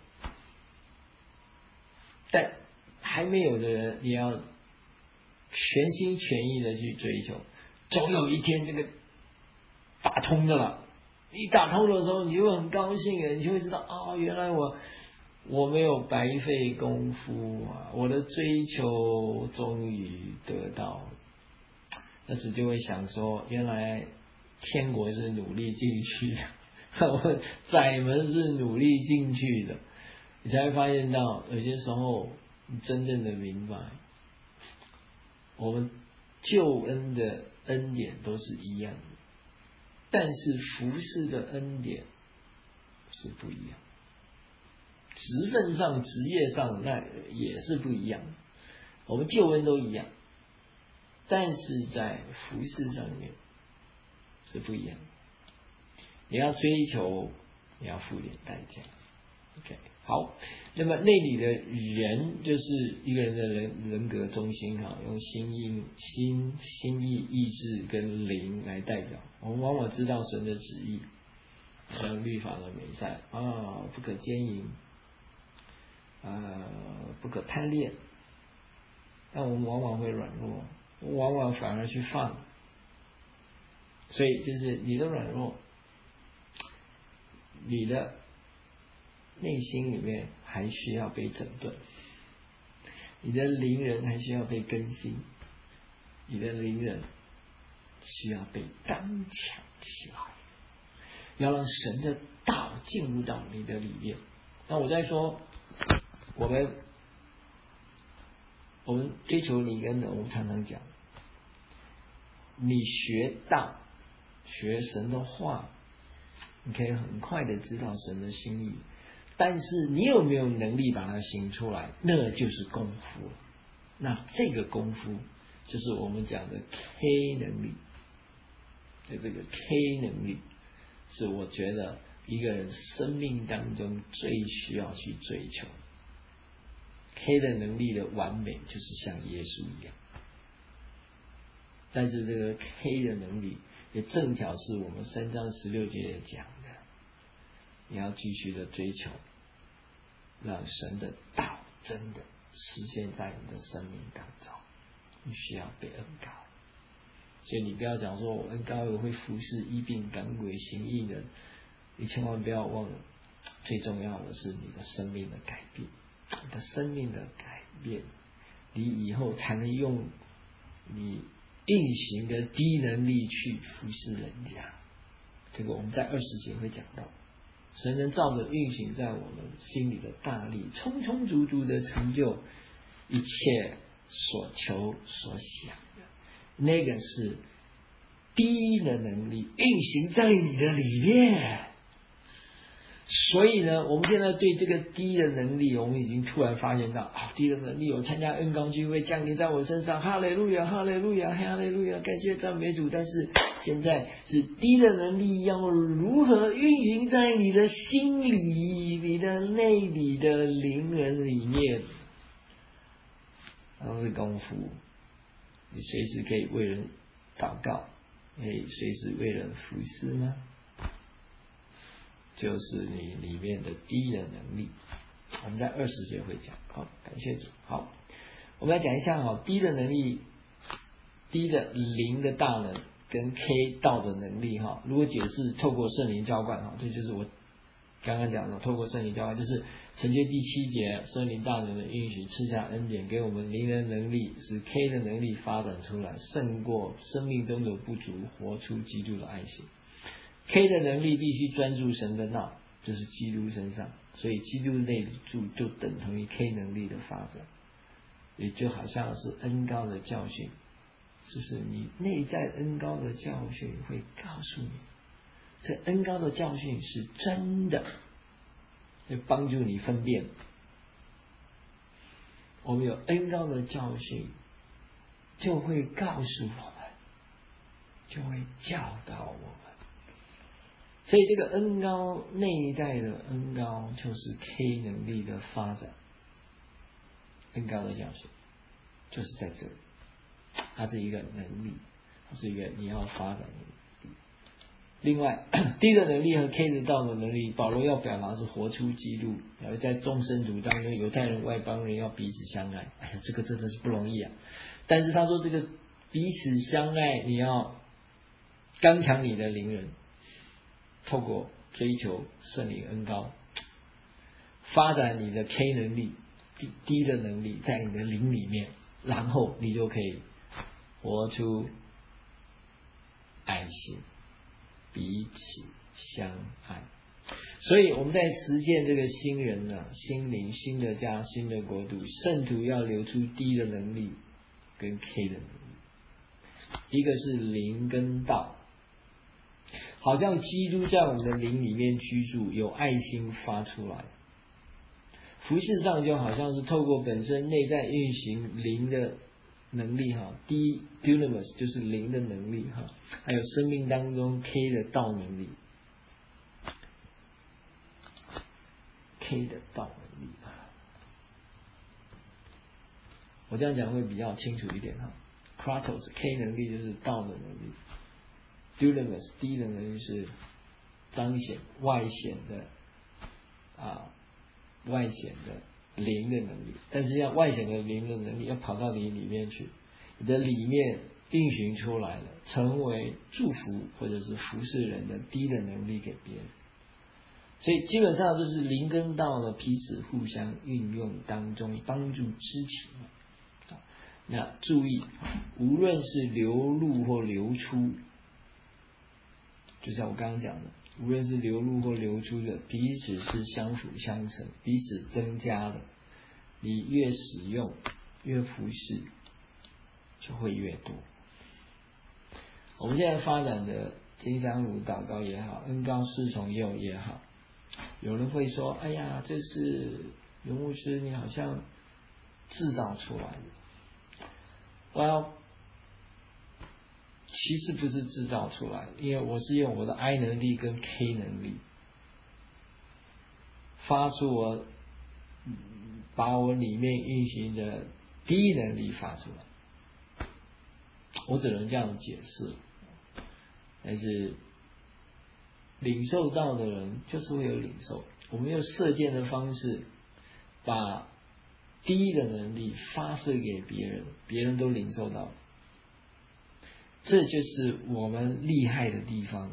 但还没有的人，你要全心全意的去追求，总有一天这个打通的了。你打通的时候，你就会很高兴的，你就会知道哦，原来我我没有白费功夫啊，我的追求终于得到。那时就会想说，原来天国是努力进去的，我窄门是努力进去的，你才会发现到有些时候你真正的明白，我们救恩的恩典都是一样的，但是服事的恩典是不一样，职分上、职业上那也是不一样。我们救恩都一样，但是在服事上面是不一样。你要追求，你要付点代价。OK， 好。 好，那么内里的人就是一个人的人人格中心哈，用心意、心、心意、意志跟灵来代表。我们往往知道神的旨意，像律法的美善啊，不可奸淫，呃，不可贪恋。但我们往往会软弱，往往反而去犯。所以就是你的软弱，你的内心里面还需要被整顿，你的灵人还需要被更新，你的灵人需要被刚强起来，要让神的道进入到你的里面。那我在说，我们我们追求灵恩的，我们常常讲，你学道，学神的话，你可以很快的知道神的心意，但是你有没有能力把它行出来，那就是功夫。那这个功夫就是我们讲的 K 能力，就这个 K 能力是我觉得一个人生命当中最需要去追求。K 的能力的完美就是像耶稣一样，但是这个 K 的能力也正巧是我们三章十六节讲的，你要继续的追求，让神的道真的实现在你的生命当中，你需要被恩膏。所以你不要讲说我恩膏我会服侍医病赶鬼行义人，你千万不要忘了，最重要的是你的生命的改变，你的生命的改变，你以后才能用你运行的低能力去服侍人家。这个我们在二十节会讲到，神能照着运行在我们心里的大力，充充足足的成就一切所求所想的，那个是低的能力运行在你的里面。所以呢，我们现在对这个低的能力，我们已经突然发现到啊，低的能力，我参加恩膏聚会降临在我身上，哈利路亚，哈利路亚，哈利路亚，感谢赞美主。但是现在是低的能力要如何运行在你的心里、你的内里的灵人里面，那是功夫。你随时可以为人祷告，可以随时为人服侍吗？就是你里面的低的能力，我们在二十节会讲。好，感谢主。好，我们来讲一下哈，低的能力，低的灵的大能跟 K 道的能力哈。如果解释透过圣灵浇灌哈，这就是我刚刚讲的，透过圣灵浇灌，就是承接第七节圣灵大能的允许，赐下恩典给我们灵的能力，使 K 的能力发展出来，胜过生命中的不足，活出基督的爱心。K 的能力必须专注神的道，就是基督身上，所以基督内住就等同于 K 能力的发展，也就好像是恩膏的教训，是不是？你内在恩膏的教训会告诉你，这恩膏的教训是真的，会帮助你分辨。我们有恩膏的教训，就会告诉我们，就会教导我们。所以这个恩膏，内在的恩膏就是 K 能力的发展，恩膏的教训就是在这里，它是一个能力，它是一个你要发展的能力。另外 D 的能力和 K 的道的能力，保罗要表达是活出基督，而在众圣徒当中，犹太人外邦人要彼此相爱。哎呀，这个真的是不容易啊！但是他说这个彼此相爱，你要刚强你的灵人，透过追求圣灵恩膏，发展你的 K 能力、D 的能力在你的灵里面，然后你就可以活出爱心，彼此相爱。所以我们在实践这个新人呢、啊，新灵、新的家、新的国度，圣徒要流出 D 的能力跟 K 的能力，一个是灵跟道。好像基督在我们的灵里面居住，有爱心发出来。服事上就好像是透过本身内在运行灵的能力哈 ，D dunamis 就是灵的能力哈，还有生命当中 K 的道能力 ，K 的道能力。 我这样讲会比较清楚一点哈。Kratos K 能力就是道的能力 ，Dunamis D 的能力是彰显外显的啊外显的灵的能力，但是要外显的灵的能力要跑到你里面去，你的里面运行出来了，成为祝福或者是服侍人的低的能力给别人。所以基本上就是灵跟道的彼此互相运用当中，帮助肢体嘛。那注意，无论是流入或流出，就像我刚刚讲的，无论是流入或流出的，彼此是相辅相成，彼此增加的。你越使用，越服侍，就会越多。我们现在发展的金香炉祷告也好，恩膏侍从佑也好，有人会说：“哎呀，这是刘牧师，你好像制造出来的。”我要其实不是制造出来的，因为我是用我的 I 能力跟 K 能力发出我把我里面运行的 D 能力发出来，我只能这样解释。但是领受到的人就是会有领受，我们用射箭的方式把低的能力发射给别人，别人都领受到，这就是我们厉害的地方。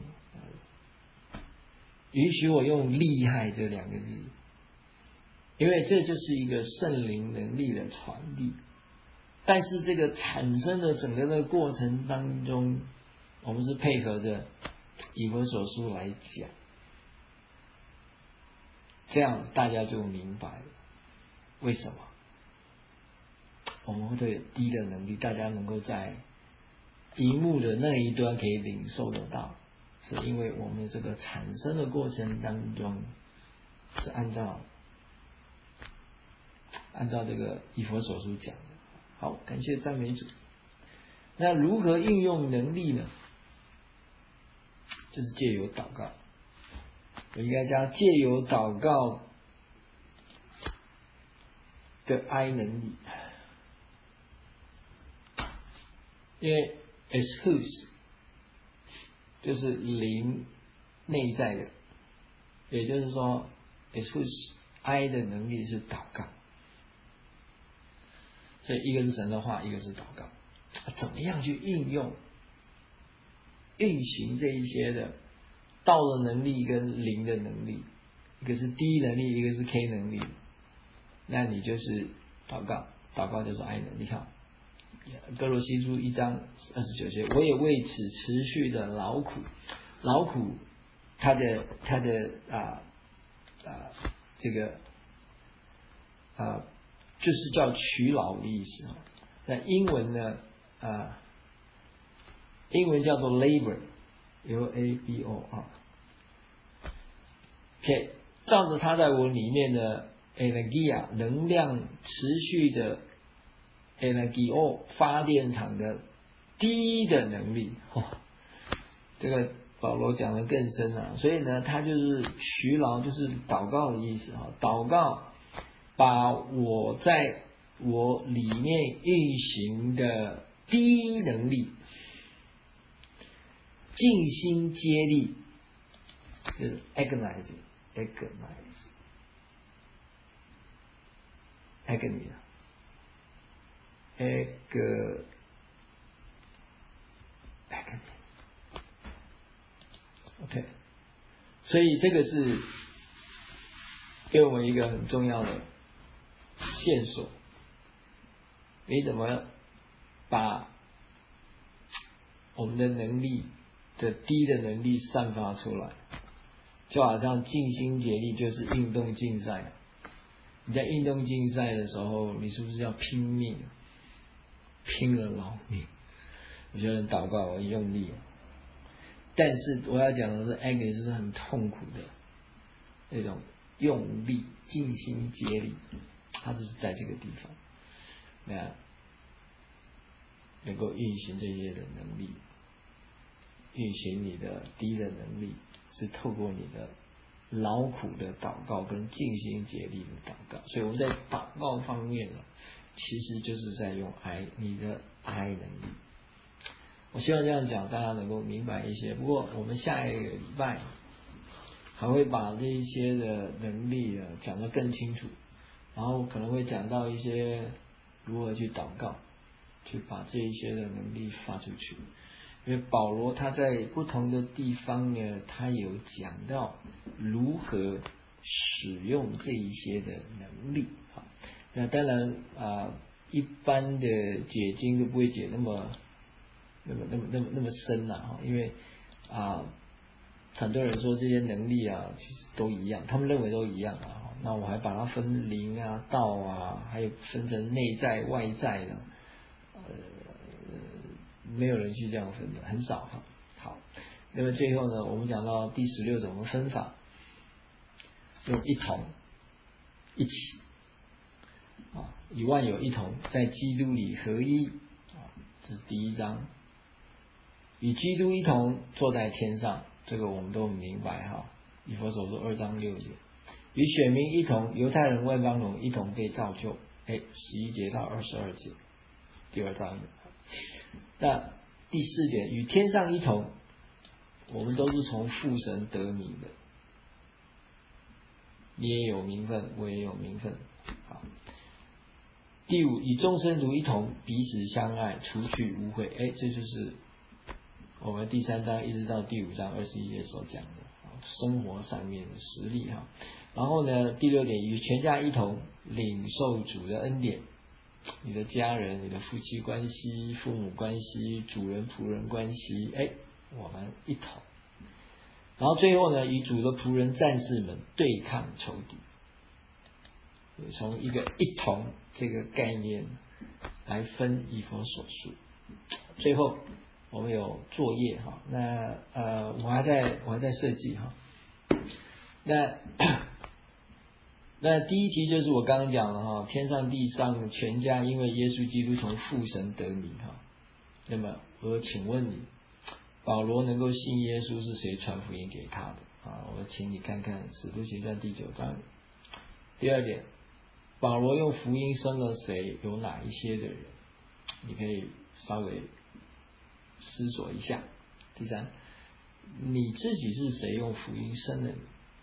允许我用厉害这两个字，因为这就是一个圣灵能力的传递。但是这个产生的整个的过程当中，我们是配合着以弗所书来讲，这样子大家就明白了为什么我们会对低的能力，大家能够在荧幕的那一端可以领受得到，是因为我们这个产生的过程当中是按照按照这个以弗所书讲的。好，感谢赞美主。那如何应用能力呢？就是借由祷告，我应该加借由祷告的 I 能力，因为 es whos 就是灵内在的，也就是说 es whos I 的能力是祷告，所以一个是神的话，一个是祷告。怎么样去应用运行这一些的道的能力跟灵的能力，一个是D能力，一个是 K 能力，那你就是祷告，祷告就是 I 能力。好，哥罗西书一章二十九节，我也为此持续的劳苦，劳苦他的他的啊啊这个啊就是叫取劳的意思。那英文呢啊英文叫做 labor，L A B O 啊。OK， 照着他在我里面的 energia 能量持续的 energia 发电厂的低的能力，哦，这个保罗讲的更深啊。所以呢，他就是徐劳，就是祷告的意思啊。祷告把我在我里面运行的低能力尽心竭力，就是 agonize agonize agony ag agony OK， 所以这个是给我们一个很重要的线索。你怎么把我们的能力的低的能力散发出来？就好像尽心竭力就是运动竞赛，你在运动竞赛的时候，你是不是要拼命，拼了老命？有些人祷告我用力，但是我要讲的是 agony 就是很痛苦的那种用力，尽心竭力，它就是在这个地方，那能够运行这些的能力，运行你的低的能力，是透过你的劳苦的祷告跟尽心竭力的祷告。所以我们在祷告方面呢， 其实就是在用爱，你的爱能力。我希望这样讲大家能够明白一些。不过我们下一个礼拜还会把这一些的能力啊讲得更清楚，然后可能会讲到一些如何去祷告，去把这一些的能力发出去。因为保罗他在不同的地方呢，他有讲到如何使用这一些的能力。好，那当然啊，一般的解经都不会解那么那么那么那么那么深啦，哈，因为啊，很多人说这些能力啊，其实都一样，他们认为都一样啊。那我还把它分灵啊、道啊，还有分成内在、外在的，呃，没有人去这样分的，很少哈。好，那么最后呢，我们讲到第十六种分法，用一同一起啊，与万有一同，在基督里合一啊，这是第一章。与基督一同坐在天上，这个我们都很明白哈。以弗所书二章六节，与选民一同，犹太人外邦人一同被造就。哎，十一节到二十二节，第二章。那第四点，与天上一同，我们都是从父神得名的。你也有名分，我也有名分。好，第五，与众生徒一同，彼此相爱，除去污秽。哎，这就是我们第三章一直到第五章二十一节所讲的生活上面的实例哈。然后呢，第六点，与全家一同领受主的恩典。你的家人、你的夫妻关系、父母关系、主人仆人关系，哎，我们一同。然后最后呢，与主的仆人战士们对抗仇敌。从一个一同这个概念来分以弗所书。最后我们有作业哈，那呃我还在我还在设计哈。那那第一题就是我刚刚讲的哈，天上地上全家因为耶稣基督从父神得名哈。那么我请问你，保罗能够信耶稣是谁传福音给他的啊？我请你看看使徒行传第九章。第二点，保罗用福音生了谁？有哪一些的人？你可以稍微思索一下。第三，你自己是谁用福音生了你？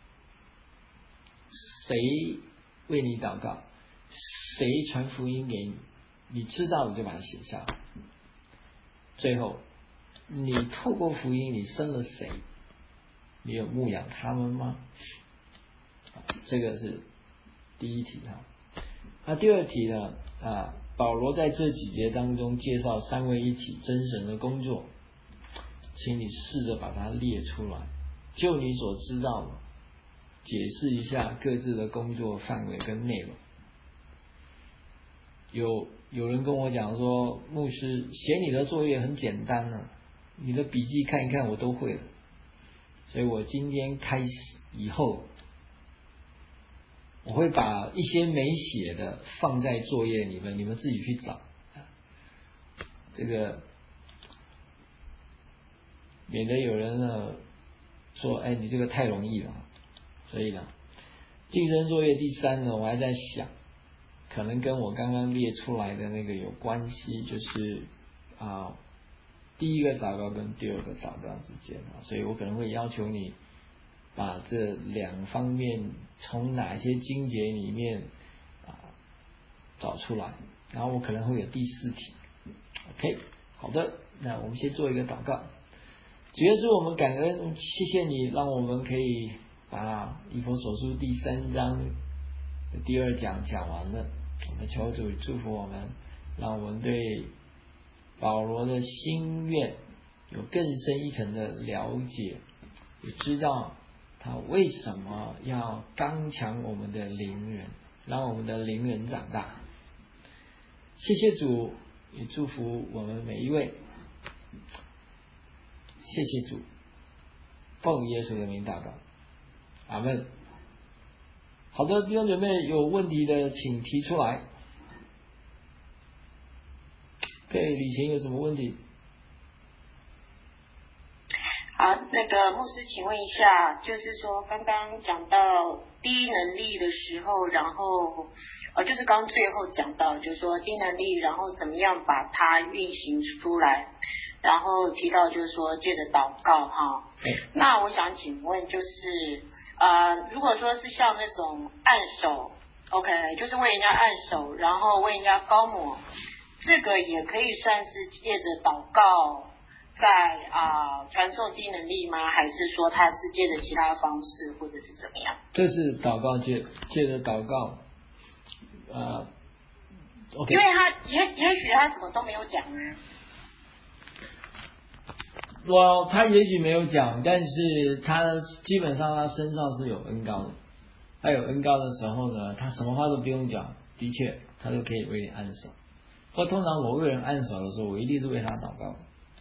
谁为你祷告？谁传福音给你？你知道你就把它写下来。最后，你透过福音你生了谁？你有牧养他们吗？这个是第一题哈。那第二题呢？啊，保罗在这几节当中介绍三位一体真神的工作，请你试着把它列出来，就你所知道的，解释一下各自的工作范围跟内容。有有人跟我讲说，牧师写你的作业很简单啊，你的笔记看一看我都会了。所以我今天开始以后，我会把一些没写的放在作业里面，你们自己去找。这个免得有人呢说，哎，你这个太容易了。所以呢，晋升作业第三呢，我还在想，可能跟我刚刚列出来的那个有关系，就是啊，第一个祷告跟第二个祷告之间啊，所以我可能会要求你把这两方面从哪些经节里面啊找出来，然后我可能会有第四题。OK， 好的，那我们先做一个祷告。主耶稣，我们感恩，谢谢你让我们可以把以弗所书第三章第二讲讲完了。我们求主祝福我们，让我们对保罗的心愿有更深一层的了解，也知道他为什么要刚强我们的灵人，让我们的灵人长大。谢谢主，也祝福我们每一位。谢谢主，奉耶稣的名祷告，阿们。好的，弟兄姐妹，有问题的请提出来。对，李晴有什么问题？ 好，那个牧师，请问一下，就是说刚刚讲到低能力的时候，然后呃，就是刚刚最后讲到，就是说低能力，然后怎么样把它运行出来，然后提到就是说借着祷告哈。那我想请问，就是呃，如果说是像那种按手 ，OK， 就是为人家按手，然后为人家膏抹，这个也可以算是借着祷告。在啊、呃、传送低能力吗？还是说他是借着其他方式，或者是怎么样？ 这是祷告借借着祷告，呃 ，OK， 因为他也也许他什么都没有讲啊。 我他也许没有讲，但是他基本上他身上是有恩膏的。他有恩膏的时候呢，他什么话都不用讲，的确他都可以为你按手。不过通常我为人按手的时候，我一定是为他祷告。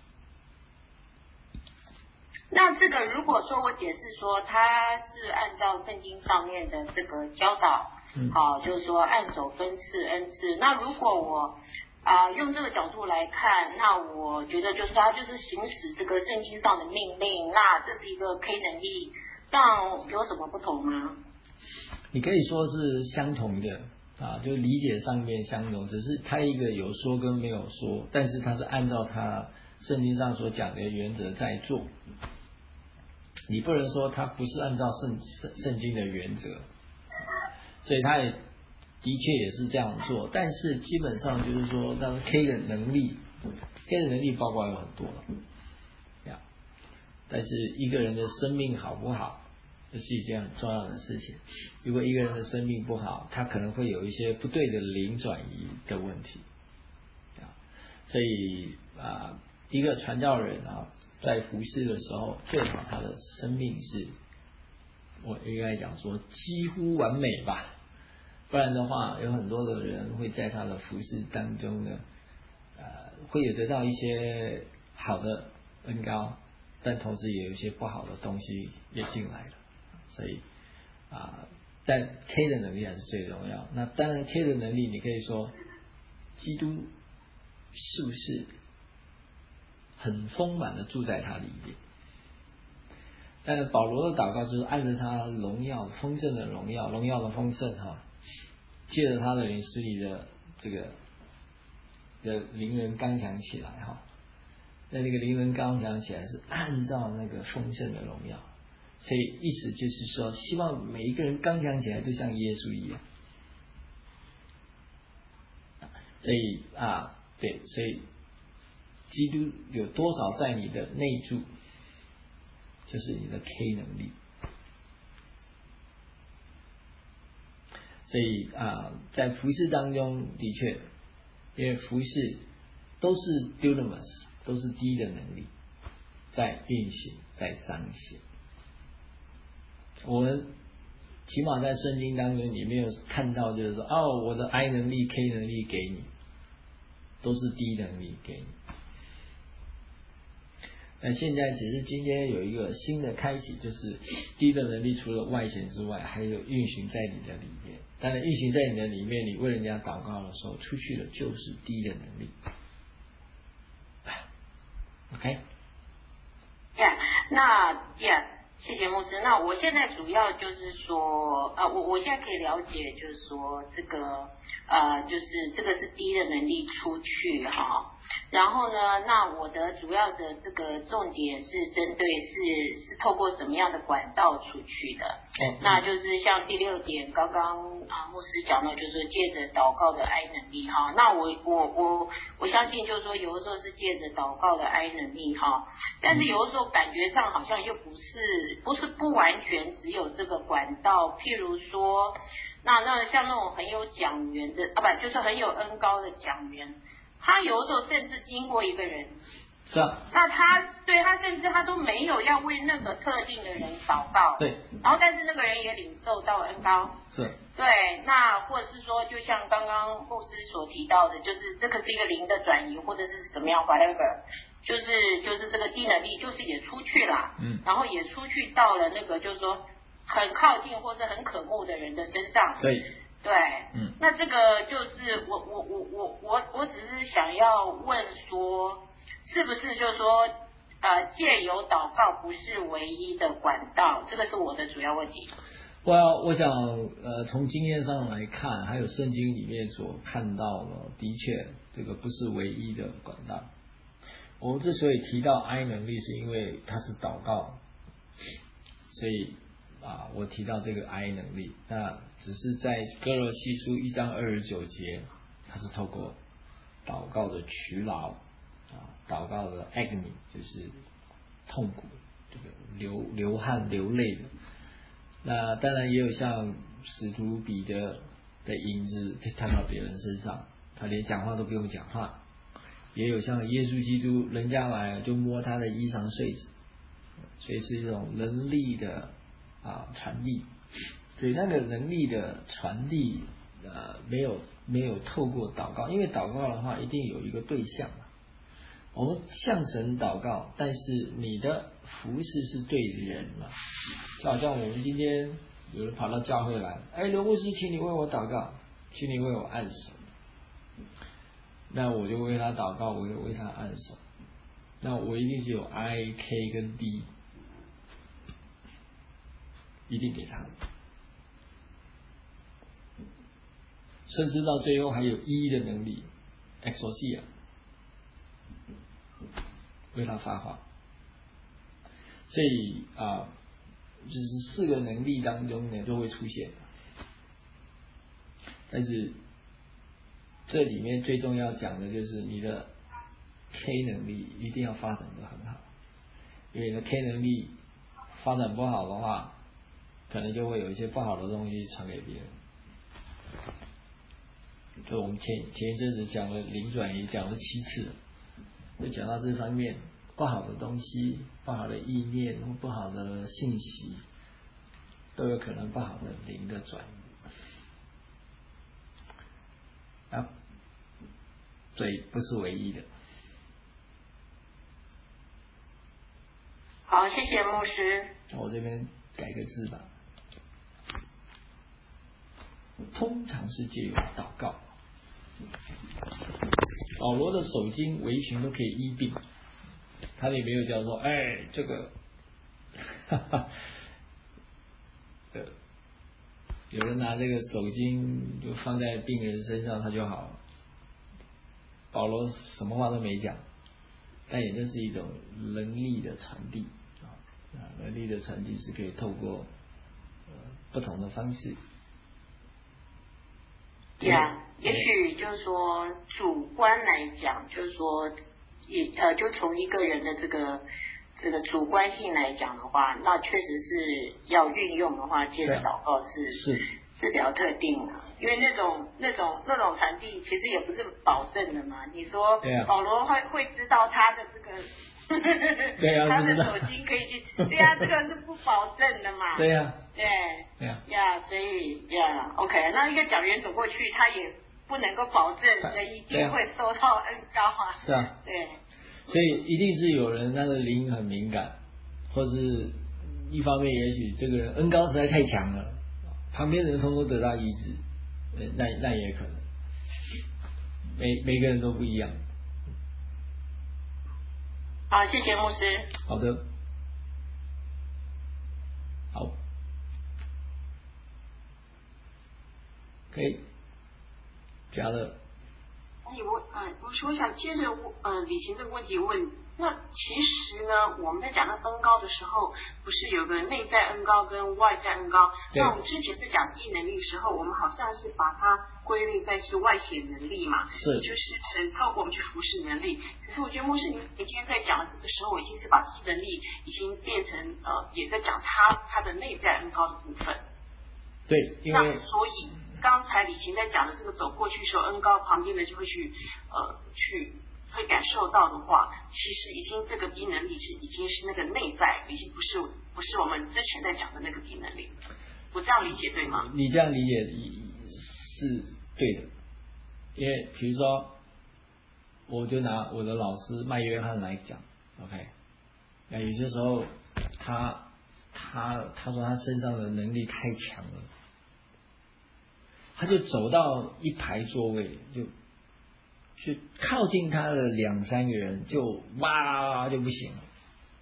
那这个如果说我解释说他是按照圣经上面的这个教导， 嗯， 好，就是说按手分赐恩赐。那如果我啊、呃、用这个角度来看，那我觉得就是他就是行使这个圣经上的命令，那这是一个 K 能力，这样有什么不同吗？ 你可以说是相同的啊，就理解上面相同，只是他一个有说跟没有说，但是他是按照他圣经上所讲的原则在做。你不能说他不是按照圣圣圣经的原则，所以他也的确也是这样做，但是基本上就是说，他 K 的能力 ，K 的能力包括有很多了，呀，但是一个人的生命好不好，这是一件很重要的事情。如果一个人的生命不好，他可能会有一些不对的灵转移的问题，呀，所以啊，一个传教人啊。在服侍的时候，最好他的生命是，我应该讲说几乎完美吧，不然的话，有很多的人会在他的服侍当中呢，呃，会有得到一些好的恩膏，但同时也有一些不好的东西也进来了，所以啊、呃，但 K 的能力还是最重要。那当然 K 的能力，你可以说，基督是不是？很丰满的住在他里面，但是保罗的祷告就是按着他荣耀丰盛的荣耀，荣耀的丰盛哈，借着他的灵使你的这个的灵人刚强起来哈，那那个灵人刚强起来是按照那个丰盛的荣耀，所以意思就是说，希望每一个人刚强起来就像耶稣一样，所以啊，对，所以。基督有多少在你的内住，就是你的 K 能力。所以啊、呃，在服事当中，的确，因为服事都是 dunamis， 都是低的能力，在运行，在彰显。我们起码在圣经当中，你没有看到就是说，哦，我的 I 能力、K 能力给你，都是低能力给你。那现在只是今天有一个新的开启，就是低的能力除了外显之外，还有运行在你的里面。当然，运行在你的里面，你为人家祷告的时候，出去的就是低的能力。OK？ Yeah， 那 Yeah， 谢谢牧师。那我现在主要就是说，呃，我我现在可以了解，就是说这个呃，就是这个是低的能力出去哈。然后呢，那我的主要的这个重点是针对是是透过什么样的管道出去的？ 嗯、 那就是像第六点，刚刚啊牧师讲到，就是借着祷告的爱能力哈。那我我我我相信，就是说有的时候是借着祷告的爱能力哈，但是有的时候感觉上好像又不是不是不完全只有这个管道，譬如说，那那像那种很有讲员的啊，不就是很有恩膏的讲员。他有的时候甚至经过一个人， 是啊， 那他对他甚至他都没有要为那个特定的人祷告， 对， 然后但是那个人也领受到恩膏， 是， 对，那或者是说，就像刚刚牧师所提到的，就是这个是一个灵的转移，或者是什么样 whatever， 就是就是这个低能力，就是也出去了， 嗯， 然后也出去到了那个就是说很靠近或是很渴慕的人的身上， 对。 对， 嗯， 那这个就是我我我我我我只是想要问说，是不是就是说，呃， 呃，借由祷告不是唯一的管道，这个是我的主要问题。 我我想呃，从经验上来看，还有圣经里面所看到的，的确这个不是唯一的管道。我们之所以提到爱能力，是因为它是祷告，所以啊，我提到这个爱能力，那只是在哥罗西书一章二十九节，它是透过祷告的劬劳啊，祷告的 agony 就是痛苦，这个流流汗流泪的。那当然也有像使徒彼得的影子看到别人身上，他连讲话都不用讲话。也有像耶稣基督，人家来就摸他的衣裳穗子，所以是一种能力的啊传递。所以那个能力的传递，呃，没有没有透过祷告，因为祷告的话一定有一个对象嘛。我们向神祷告，但是你的服事是对人嘛，就好像我们今天有人跑到教会来，哎，刘牧师，请你为我祷告，请你为我按手，那我就为他祷告，我就为他按手，那我一定是有 I K 跟 D， 一定给他，甚至到最后还有 E 的能力 ，exousia， 为他发话。所以啊，就是四个能力当中呢都会出现，但是这里面最重要讲的就是你的 K 能力一定要发展得很好，因为你的 K 能力发展不好的话，可能就会有一些不好的东西传给别人。所以我们前前一阵子讲了灵转移，讲了七次，就讲到这方面。不好的东西，不好的意念或不好的信息，都有可能不好的灵的转移啊，所以不是唯一的。 好，谢谢牧师。 我这边改个字吧，通常是借由祷告。保罗的手经围裙都可以医病。他也没有叫说，哎，这个，哈哈，呃，有人拿这个手巾就放在病人身上，他就好了。保罗什么话都没讲，但也就是一种能力的传递啊，能力的传递是可以透过呃不同的方式。 对啊，也许就是说主观来讲，就是说。也呃，就从一个人的这个这个主观性来讲的话，那确实是要运用的话，借着祷告是是是比较特定的，因为那种那种那种传递其实也不是保证的嘛。你说保罗会会知道他的这个， 对啊， 他的手机可以去，对啊，这个是不保证的嘛。 对呀， 对， 对呀， 呀，所以呀 ，OK， 那一个讲员走过去，他也。不能够保证人一定会受到恩膏啊。 是啊， 对， 所以一定是有人他的灵很敏感，或是一方面也许这个人恩膏实在太强了，旁边人通通得到医治，那那也可能，每每个人都不一样。 好，谢谢牧师。 好的，好，可以。加了。 哎，我呃，我说我想接着呃李晴这个问题问，那其实呢，我们在讲到恩膏的时候，不是有个内在恩膏跟外在恩膏？那我们之前在讲异能力的时候，我们好像是把它归类在是外显能力嘛， 是， 就是神透过我们去服侍能力。可是我觉得牧师你今天在讲的这个时候，已经是把异能力已经变成呃，也在讲他他的内在恩膏的部分。 对，因为所以。刚才李晴在讲的这个走过去的时候，恩膏旁边的就会去呃去会感受到的话，其实已经这个低能力是已经是那个内在，已经不是不是我们之前在讲的那个低能力。我这样理解对吗？ 你这样理解是对的，因为比如说，我就拿我的老师麦约翰来讲 ，OK， 那有些时候他他他说他身上的能力太强了。他就走到一排座位，就去靠近他的两三个人，就哇就不行了。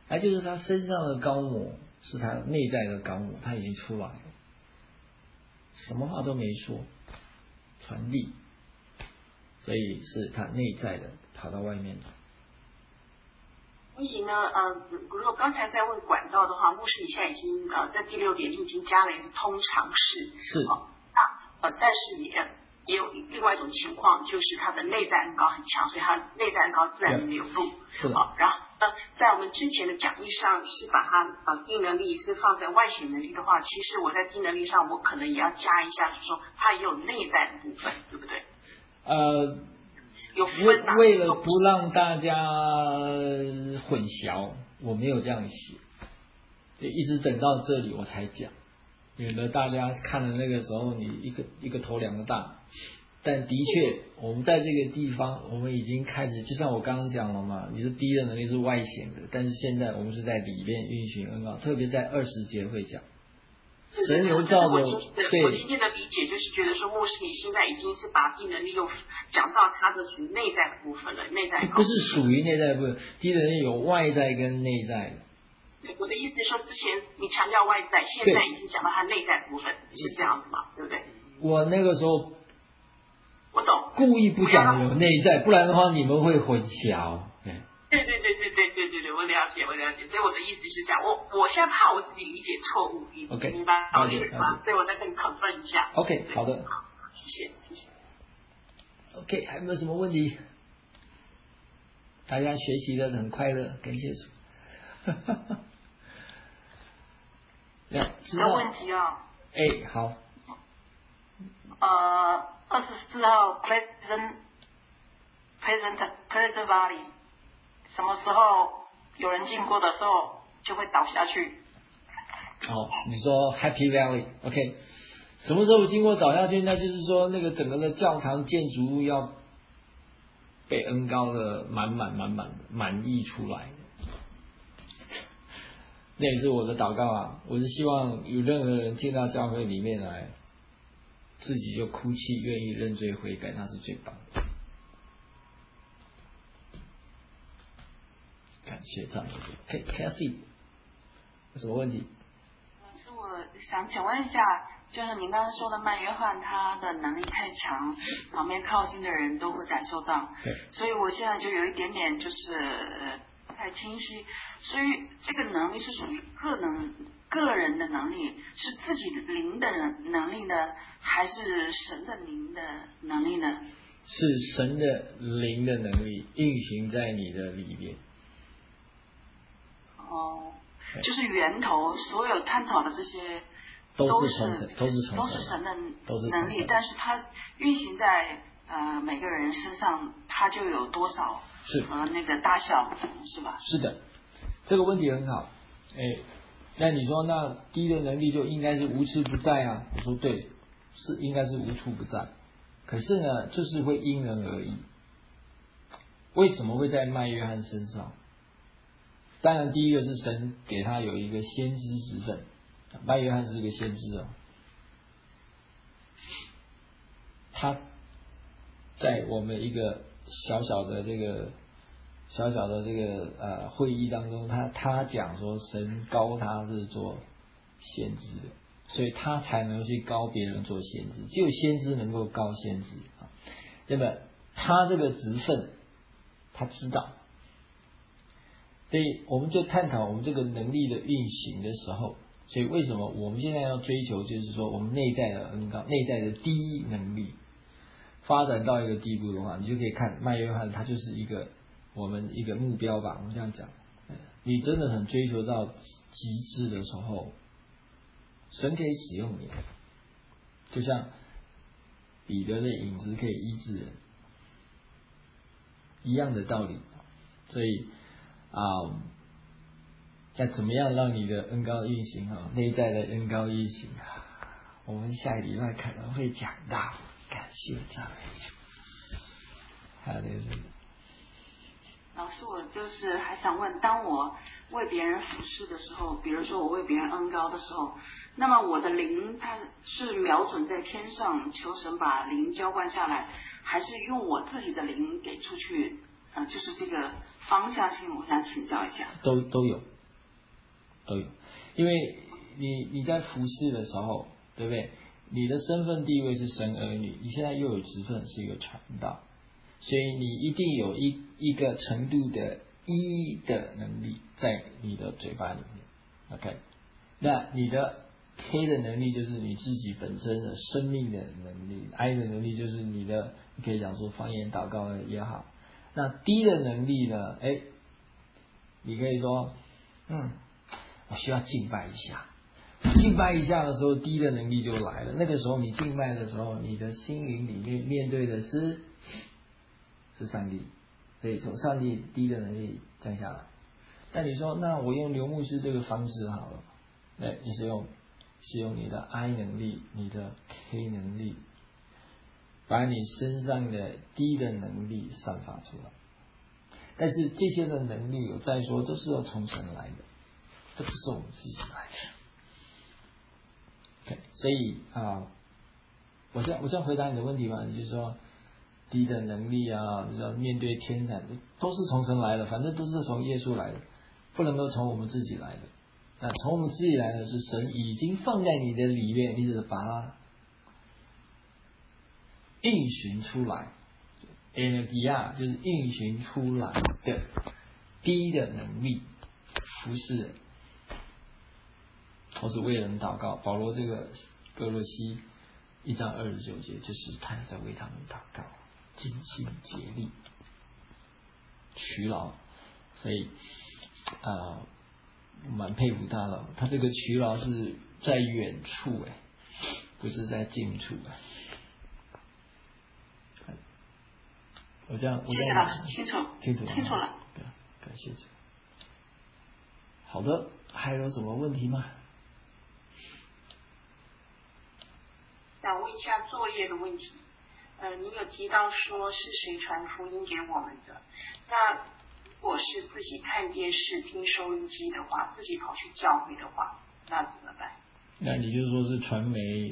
那就是他身上的高模是他内在的高模，他已经出来了，什么话都没说，传递，所以是他内在的跑到外面了。 所以呢，呃，如果刚才在问管道的话，牧师你现在已经呃在第六点你已经加了一个通常式， 是哦，那呃但是也也有另外一种情况，就是他的内在恩高很强，所以他内在恩高自然流露， 是的， 好、哦，然后呢，在我们之前的讲义上是把它呃低能力是放在外显能力的话，其实我在低能力上我可能也要加一下，就是说它也有内在的部分，对不对？ 呃。 为为了不让大家混淆，我没有这样写，就一直等到这里我才讲，免得大家看了那个时候你一个一个头两个大。但的确，我们在这个地方，我们已经开始，就像我刚刚讲了嘛，你的第一的能力是外显的，但是现在我们是在里面运行恩高，特别在二十节会讲。神流照的， 对，我今天的理解就是觉得说，牧师你现在已经是把低能力又讲到它的属于内在的部分了，内在不是属于内在的部分，低能力有外在跟内在的。 对，我的意思是说，之前你强调外在，现在已经讲到它内在的部分，是这样子吗？对不对？ 我那个时候， 我懂， 故意不讲有内在，不然的话你们会混淆。 对对对对对对对对，我了解我了解，所以我的意思是讲，我我现在怕我自己理解错误，你 OK 明白道理吗？所以我在跟你讨论一下。 OK， 好的， 好，谢谢谢谢。 OK， 还有没有什么问题？大家学习的很快乐，感谢主。 有问题啊？ 哎，好。 呃，二十四号 Pleasant Pleasant Pleasant Valley。什么时候有人经过的时候就会倒下去？ 哦，你说 Happy Valley，OK， 什么时候经过倒下去？那就是说那个整个的教堂建筑物要被恩高的满满满满的满溢出来。那也是我的祷告啊！我是希望有任何人进到教会里面来，自己就哭泣，愿意认罪悔改，那是最棒的。感谢赞美主。OK， Kathy， 有什么问题？ 老师，我想请问一下，就是您刚刚说的麦约翰，他的能力太强，旁边靠近的人都会感受到。 对。 所以我现在就有一点点就是不太清晰，所以这个能力是属于个能个人的能力，是自己的灵的人能力呢，还是神的灵的能力呢？ 是神的灵的能力运行在你的里面。 哦，就是源头，所有探讨的这些都是从神，都是从都是神的都是能力，但是它运行在呃每个人身上，它就有多少是呃那个大小，是吧？ 是的，这个问题很好。哎，那你说那低的能力就应该是无处不在啊？我说对，是应该是无处不在。可是呢，就是会因人而异。为什么会在麦约翰身上？当然，第一个是神给他有一个先知之分，麦约翰是个先知哦。他在我们一个小小的这个小小的这个呃会议当中，他他讲说神高他是做先知的，所以他才能去高别人做先知，只有先知能够高先知啊。那么他这个职分，他知道。所以我们就探讨我们这个能力的运行的时候，所以为什么我们现在要追求，就是说我们内在的恩高、内在的第一能力发展到一个地步的话，你就可以看麦约翰，他就是一个我们一个目标吧。我们这样讲，你真的很追求到极致的时候，神可以使用你，就像彼得的影子可以医治人一样的道理。所以啊，要怎么样让你的恩高运行啊？内在的恩高运行啊，我们下个礼拜可能会讲到。感谢赞美主。还有那个老师，我就是还想问，当我为别人服侍的时候，比如说我为别人恩高的时候，那么我的灵它是瞄准在天上，求神把灵浇灌下来，还是用我自己的灵给出去？呃，就是这个方向性，我想请教一下。 都都有， 都有，因为你你在服侍的时候，对不对？你的身份地位是神儿女，你现在又有职分是一个传道，所以你一定有一一个程度的一的能力在你的嘴巴里面 ，OK？ 那你的 K 的能力就是你自己本身的生命的能力 ，I 的能力就是你的，你可以讲说方言祷告也好。那 D 的能力呢？哎，你可以说，嗯，我需要敬拜一下。敬拜一下的时候， D 的能力就来了。那个时候你敬拜的时候，你的心灵里面面对的是是上帝，所以从上帝 D 的能力降下来。那你说，那我用刘牧师这个方式好了，那你是用是用你的 I 能力，你的 K 能力，把你身上的 D 的能力散发出来。但是这些的能力，我再说，都是要从神来的，这不是我们自己来的。Okay, 所以啊、呃，我这样我这样回答你的问题嘛，就是说低的能力啊，就是面对天才，都是从神来的，反正都是从耶稣来的，不能够从我们自己来的。那从我们自己来的是神已经放在你的里面，你只是把它运行出来 ，energia 就是运行出来的低的能力，服侍人。或是为人祷告，保罗这个哥罗西一章二十九节，就是他在为他们祷告，尽心竭力，劬劳，所以啊，呃、蛮佩服他的。他这个劬劳是在远处哎，不是在近处哎。我这样，我这样， 谢谢老师，清楚， 清楚， 清楚了。 对，感谢主。好的，还有什么问题吗？ 想问一下作业的问题，呃，你有提到说是谁传福音给我们的？那如果是自己看电视、听收音机的话，自己跑去教会的话，那怎么办？ 那你就说是传媒，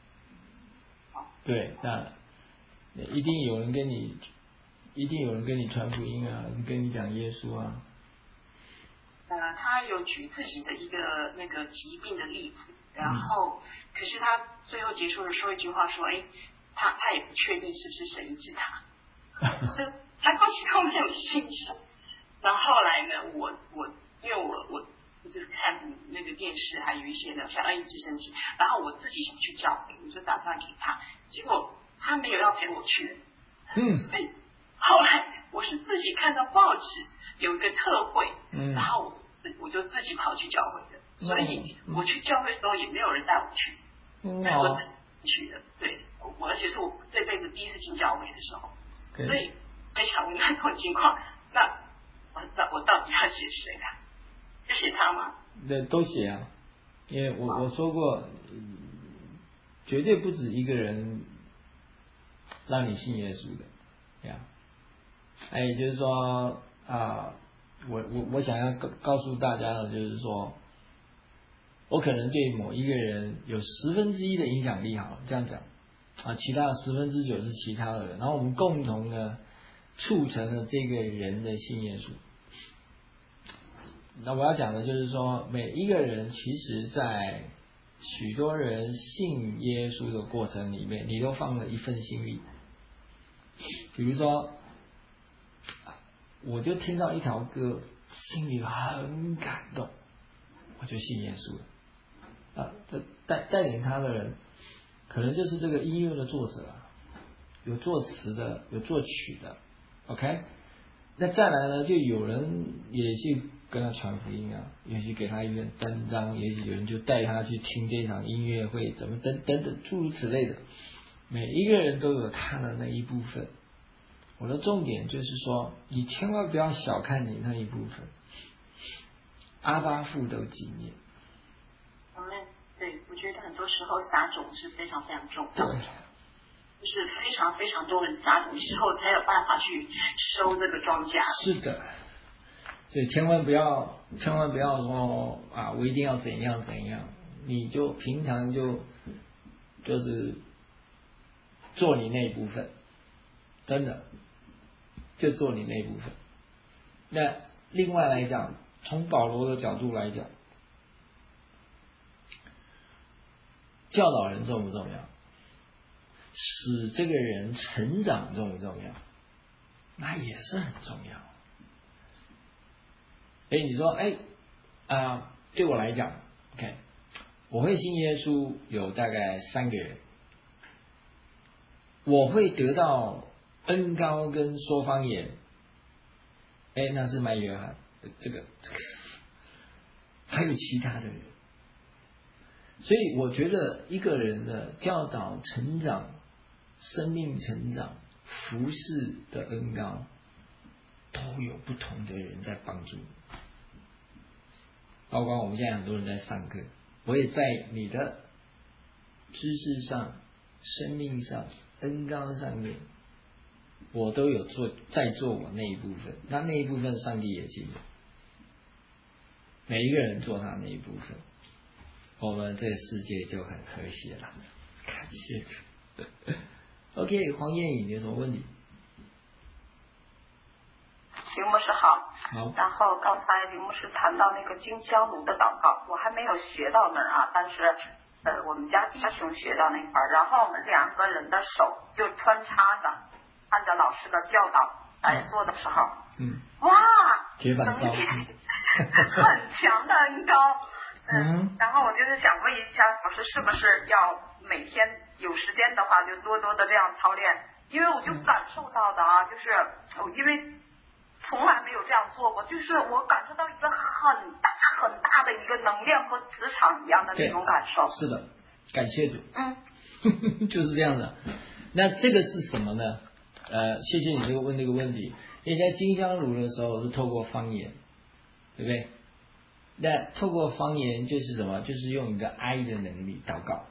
对，那一定有人跟你，一定有人跟你传福音啊，跟你讲耶稣啊。 呃，他有举自己的一个那个疾病的例子，然后，嗯、可是他最后结束的说一句话说，哎，他他也不确定是不是神医治他，他过去都没有信心。然后后来呢，我我因为我我就是看那个电视，还有一些的像恩医治身体，然后我自己想去教会，我就打算给他，结果他没有要陪我去， 嗯， 所以后来我是自己看到报纸有一个特会，嗯，然后我我就自己跑去教会的，嗯、所以我去教会的时候也没有人带我去，嗯，但是我自己去的，对，我而且是我这辈子第一次进教会的时候，okay. 所以非常问那种情况，那我我到底要写谁啊？要写他吗？ 对，都写啊，因为我我说过，绝对不止一个人让你信耶稣的，呀，哎，也就是说啊，我我我想要告告诉大家的，就是说，我可能对某一个人有十分之一的影响力，好了，这样讲啊，其他的十分之九是其他的人，然后我们共同呢促成了这个人的信耶稣。那我要讲的就是说，每一个人其实在许多人信耶稣的过程里面，你都放了一份心力。比如说，我就听到一条歌，心里很感动，我就信耶稣了。啊，这带带领他的人，可能就是这个音乐的作者啊，有作词的，有作曲的 ，OK。那再来呢，就有人也去跟他传福音啊，也许给他一个单张，也许有人就带他去听这场音乐会，怎么等等等诸如此类的。每一个人都有他的那一部分。我的重点就是说，你千万不要小看你那一部分。阿爸父都纪念。 我们对，我觉得很多时候撒种是非常非常重要的。对。就是非常非常多人撒种之后，才有办法去收这个庄稼。 是的，所以千万不要，千万不要说啊，我一定要怎样怎样，你就平常就就是做你那一部分，真的就做你那一部分。那另外来讲，从保罗的角度来讲， 教导人重不重要？使这个人成长重不重要？那也是很重要。哎，你说，哎啊、呃，对我来讲 ，OK， 我会信耶稣有大概三个月，我会得到恩膏跟说方言。哎，那是麦约翰，这个这个，还有其他的人。所以我觉得一个人的教导、成长、生命成长、服侍的恩膏，都有不同的人在帮助你。包括我们现在很多人在上课，我也在你的知识上、生命上、恩膏上面，我都有做在做我那一部分。那那一部分，上帝也记得，每一个人做他那一部分，我们这个世界就很和谐了。感谢主。OK， 黄燕颖，你有什么问题？ 林牧师好。 好。 然后刚才林牧师谈到那个金香炉的祷告，我还没有学到那儿啊，但是呃我们家弟兄学到那块儿，然后我们两个人的手就穿插着，按照老师的教导来做的时候， 嗯， 哇， 铁板烧， 很强的恩膏。嗯，然后我就是想问一下老师，是不是要每天有时间的话，就多多的这样操练？因为我就感受到的啊，就是因为从来没有这样做过，就是我感受到一个很大很大的一个能量和磁场一样的那种感受。 是的，感谢主。 嗯， 就是这样的。那这个是什么呢？呃，谢谢你这个问这个问题。因为在金香炉的时候是透过方言，对不对？那透过方言就是什么？就是用你的 I 的能力祷告，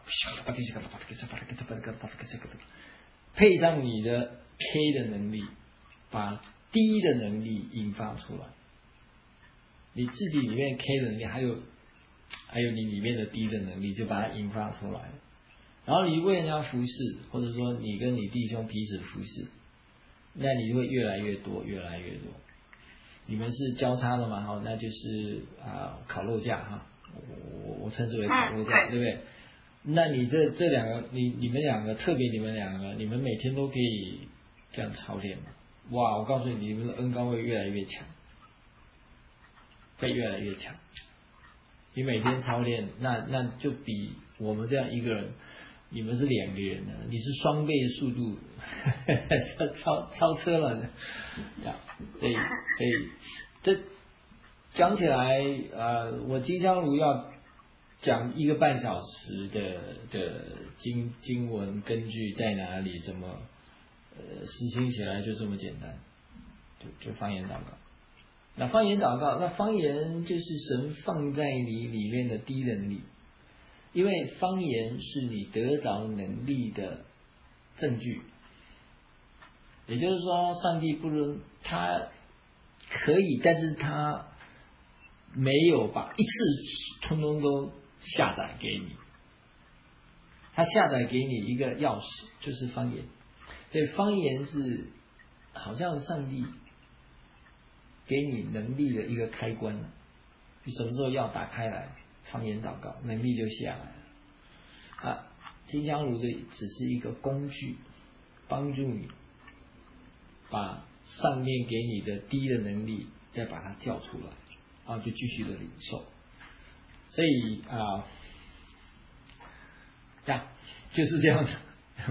配上你的 K 的能力，把 D 的能力引发出来。你自己里面 K 的能力，还有还有你里面的 D 的能力，就把它引发出来。然后你为人家服侍，或者说你跟你弟兄彼此服侍，那你会越来越多，越来越多。你们是交叉的嘛？哈，那就是啊、呃、烤肉架哈，我我称之为烤肉架，对不对？那你这这两个，你你们两个，特别你们两个，你们每天都可以这样操练嘛？哇，我告诉你，你们的恩膏会越来越强，会越来越强。你每天操练，那那就比我们这样一个人，你们是两个人呢，你是双倍的速度，超超车了呢。所以所以这讲起来，呃，我金香炉要讲一个半小时的的经经文根据在哪里，怎么呃实行起来就这么简单，就就方言祷告。那方言祷告，那方言就是神放在你里面的低能力，因为方言是你得着能力的证据。也就是说，上帝不论他可以，但是他没有把一次通通都下载给你，他下载给你一个钥匙，就是方言。所以方言是好像上帝给你能力的一个开关，你什么时候要打开来，方言祷告，能力就下来了。啊，金香炉的只是一个工具，帮助你把上面给你的低的能力再把它叫出来，然后就继续的领受。所以啊，呀，就是这样的。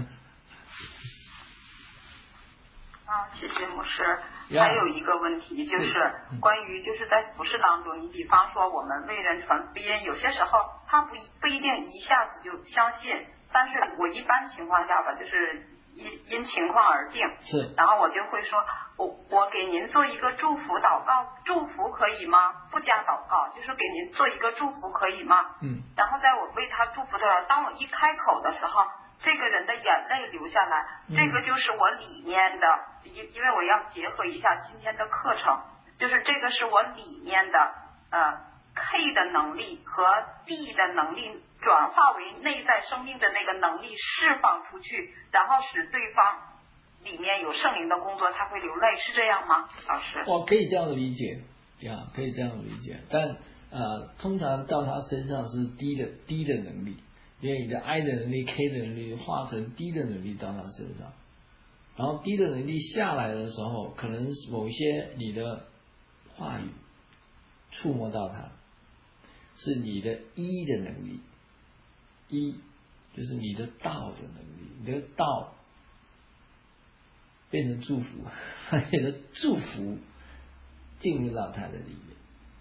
啊，谢谢牧师。还有一个问题就是关于就是在服侍当中，你比方说我们为人传福音，有些时候他不不一定一下子就相信，但是我一般情况下吧，就是因因情况而定。 是。 然后我就会说，我我给您做一个祝福祷告，祝福可以吗？不加祷告，就是给您做一个祝福可以吗？ 嗯。 然后在我为他祝福的时候，当我一开口的时候，这个人的眼泪流下来， 嗯、 这个就是我里面的，因因为我要结合一下今天的课程，就是这个是我里面的呃 K 的能力和 D 的能力转化为内在生命的那个能力释放出去，然后使对方里面有圣灵的工作，他会流泪，是这样吗，老师？ 我可以这样的理解，呀，可以这样的理解，但呃，通常到他身上是低的低的能力。 因为你的 I 的能力 K 的能力化成 D 的能力到他身上，然后 D 的能力下来的时候，可能某些你的话语触摸到他，是你的 E 的能力 ，E 就是你的道的能力，你的道变成祝福，你的祝福进入到他的里面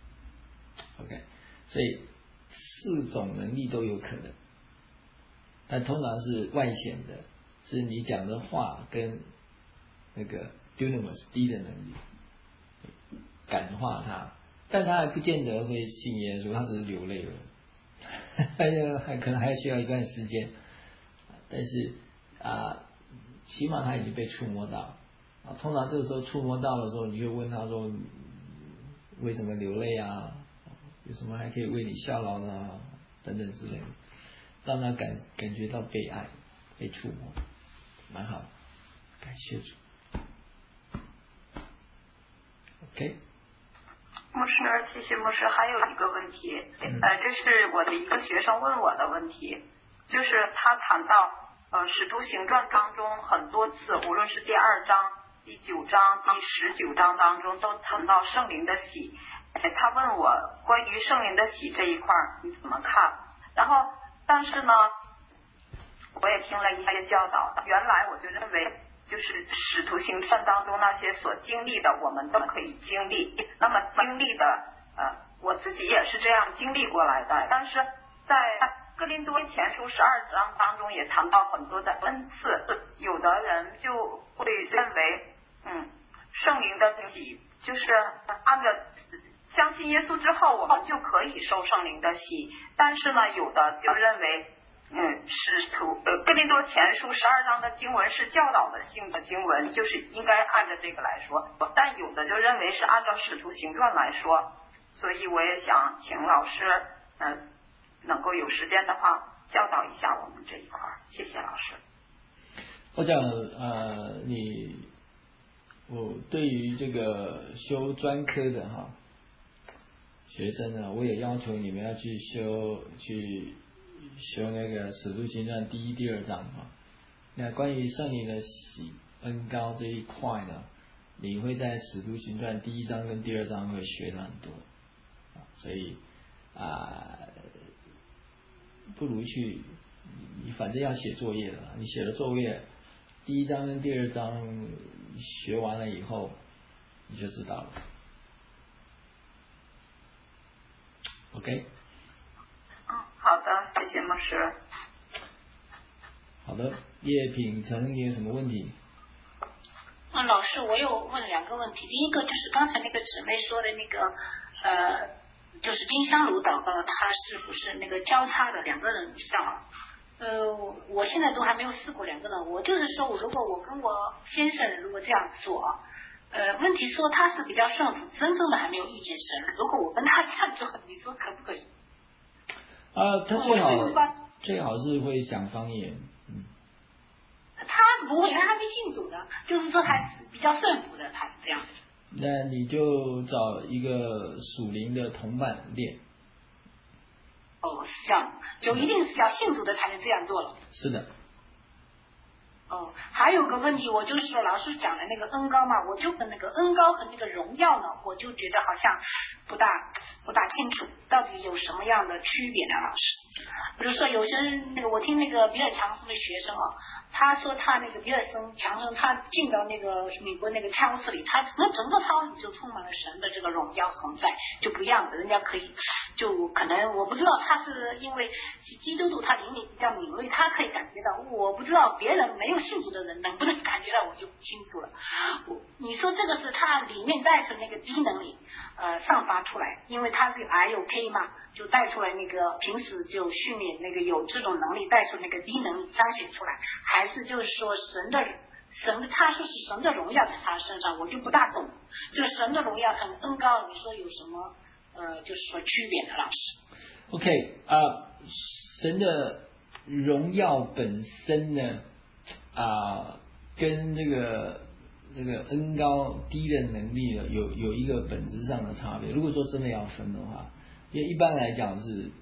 ，OK， 所以四种能力都有可能，但通常是外显的，是你讲的话跟那个 dunamis D 的能力感化他，但他还不见得会信耶稣，他只是流泪了，还还可能还需要一段时间，但是啊，起码他已经被触摸到啊。通常这个时候触摸到的时候，你就问他说为什么流泪啊？有什么还可以为你效劳的啊？等等之类的，让他感感觉到被爱、被触摸，蛮好的，感谢主。OK。 牧师，谢谢牧师。还有一个问题，呃，这是我的一个学生问我的问题，就是他谈到呃《使徒行传》当中很多次，无论是第二章、第九章、第十九章当中，都谈到圣灵的喜。哎，他问我关于圣灵的喜这一块你怎么看？然后，但是呢，我也听了一些教导，原来我就认为，就是使徒行传当中那些所经历的，我们都可以经历。那么经历的，呃，我自己也是这样经历过来的。但是在哥林多前书十二章当中也谈到很多的恩赐，有的人就会认为，嗯，圣灵的喜就是按照相信耶稣之后，我们就可以受圣灵的喜。但是呢，有的就认为。嗯，使徒呃哥林多前书十二章的经文是教导的性的经文，就是应该按照这个来说，但有的就认为是按照使徒行传来说，所以我也想请老师嗯、呃、能够有时间的话教导一下我们这一块，谢谢老师。 我想呃你我对于这个修专科的哈学生呢，我也要求你们要去修去修那个使徒行传第一、第二章啊。那关于圣灵的喜恩膏这一块呢，你会在使徒行传第一章跟第二章会学到很多，所以啊，不如去你反正要写作业了，你写了作业，第一章跟第二章学完了以后，你就知道了。OK。 嗯，好的，谢谢牧师。 好的，叶品成，你有什么问题？ 嗯，老师，我有问两个问题。第一个就是刚才那个姊妹说的那个，呃，就是丁香炉祷告，它是不是那个交叉的两个人以上？呃，我现在都还没有试过两个人。我就是说，我如果我跟我先生如果这样做，呃，问题说他是比较顺服，真正的还没有遇见神。如果我跟他这样做，你说可不可以？ 啊，他最好最好是会讲方言，嗯。 他不会，他还没信主的，就是说还比较顺服的，他是这样的。 那你就找一个属灵的同伴练。 哦，是这样，就一定是要信主的才能这样做了。 是的。 哦，还有个问题，我就是说老师讲的那个恩膏嘛，我就跟那个恩膏和那个荣耀呢，我就觉得好像不大不大清楚，到底有什么样的区别呢？老师，比如说有些人那个，我听那个比尔强森的学生啊，他说他那个比尔森强森，他进到那个美国那个参务室里，他那整个参务室就充满了神的这个荣耀存在，就不一样的，人家可以就可能我不知道他是因为基督徒他灵力比较敏锐，他可以感觉到，我不知道别人没有信主的人能不能感觉到，我就不清楚了。你说这个是他里面带出那个低能力呃散发出来，因为他是 I 有 K 嘛，就带出来那个平时就训练那个有这种能力带出那个低能力彰显出来，还是就是说神的神的他说是神的荣耀在他身上，我就不大懂这个神的荣耀很恩高，你说有什么呃就是说区别的？老师 OK 啊、呃，神的荣耀本身呢啊、呃，跟这个这个恩高低的能力呢有有一个本质上的差别。如果说真的要分的话，因为一般来讲是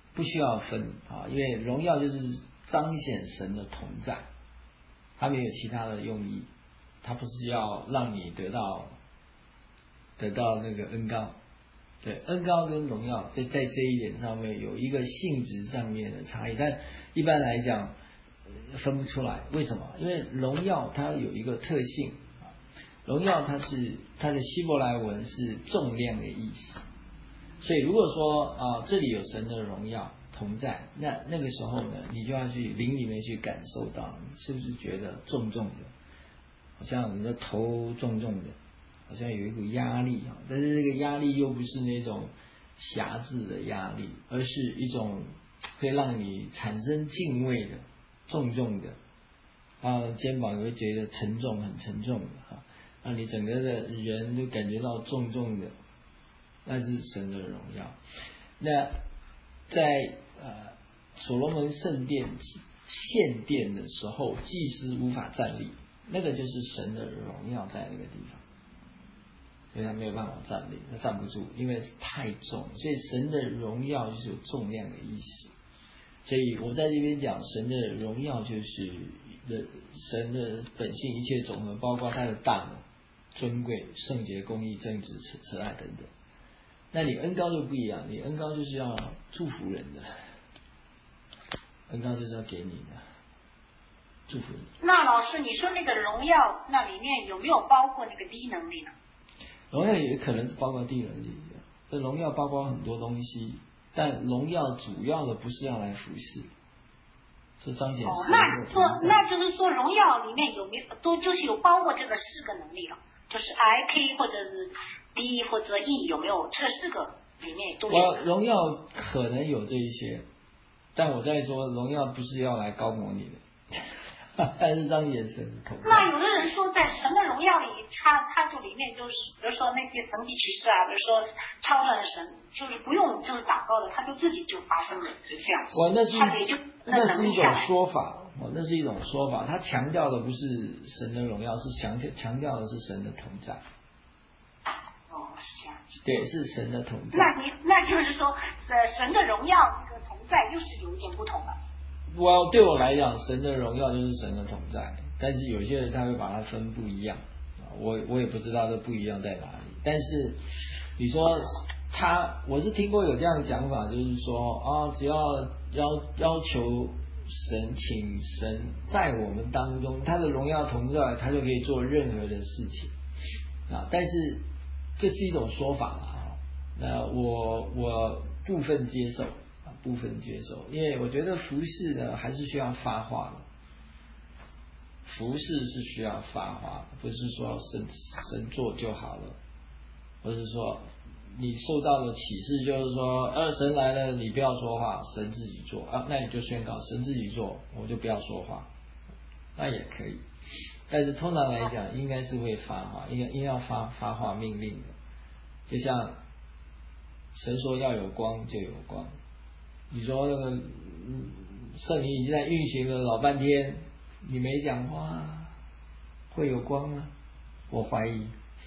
不需要分啊，因为荣耀就是彰显神的同在，它没有其他的用意，它不是要让你得到得到那个恩膏。对，恩膏跟荣耀在在这一点上面有一个性质上面的差异，但一般来讲分不出来。为什么？因为荣耀它有一个特性，荣耀它是它的希伯来文是重量的意思，所以如果说啊这里有神的荣耀同在，那那个时候呢，你就要去灵里面去感受到，你是不是觉得重重的，好像你的头重重的。好像有一股压力，但是这个压力又不是那种辖制的压力，而是一种会让你产生敬畏的、重重的，啊，肩膀也会觉得沉重，很沉重的哈，让你整个的人都感觉到重重的，那是神的荣耀。那在呃所罗门圣殿献殿的时候，祭司无法站立，那个就是神的荣耀在那个地方。因为他没有办法站立，他站不住，因为太重，所以神的荣耀就是有重量的意思。所以我在这边讲，神的荣耀就是的神的本性一切总和，包括他的大能、尊贵、圣洁、公义、正直、慈慈爱等等。那你恩膏就不一样，你恩膏就是要祝福人的，恩膏就是要给你的，祝福你。 那老师，你说那个荣耀，那里面有没有包括那个低能力呢？ 荣耀也可能是包括低能力，这荣耀包括很多东西，但荣耀主要的不是要来服侍，是彰显神的同在。 那那就是说，荣耀里面有没有都就是有包括这个四个能力了，就是 I K 或者是 D 或者 E 有没有这四个里面都有？ 我荣耀可能有这一些，但我在说荣耀不是要来高摩你的。还是彰显神的同在。 那有的人说，在神的荣耀里，他他就里面就是，比如说那些神迹奇事啊，比如说超然神，就是不用就是祷告的，他就自己就发生了这样子。 我那是他也就那是一种说法，我那是一种说法，他强调的不是神的荣耀，是强调强调的是神的同在。 哦，是这样子。 对，是神的同在。 那你那就是说，呃，神的荣耀这个同在又是有一点不同了。 我对我来讲，神的荣耀就是神的同在，但是有些人他会把它分不一样，我我也不知道这不一样在哪里。但是你说他，我是听过有这样的讲法，就是说啊，只要要要求神，请神在我们当中，他的荣耀同在，他就可以做任何的事情啊。但是这是一种说法啊，那我我部分接受。部分接受，因为我觉得服事呢还是需要发话的，服事是需要发话的，不是说神神做就好了，或是说你受到了启示，就是说，呃，神来了，你不要说话，神自己做啊，那你就宣告神自己做，我就不要说话，那也可以。但是通常来讲，应该是会发话，应该应该要发发话命令的，就像神说要有光就有光。你说那个圣灵已经在运行了老半天，你没讲话，会有光吗？我怀疑。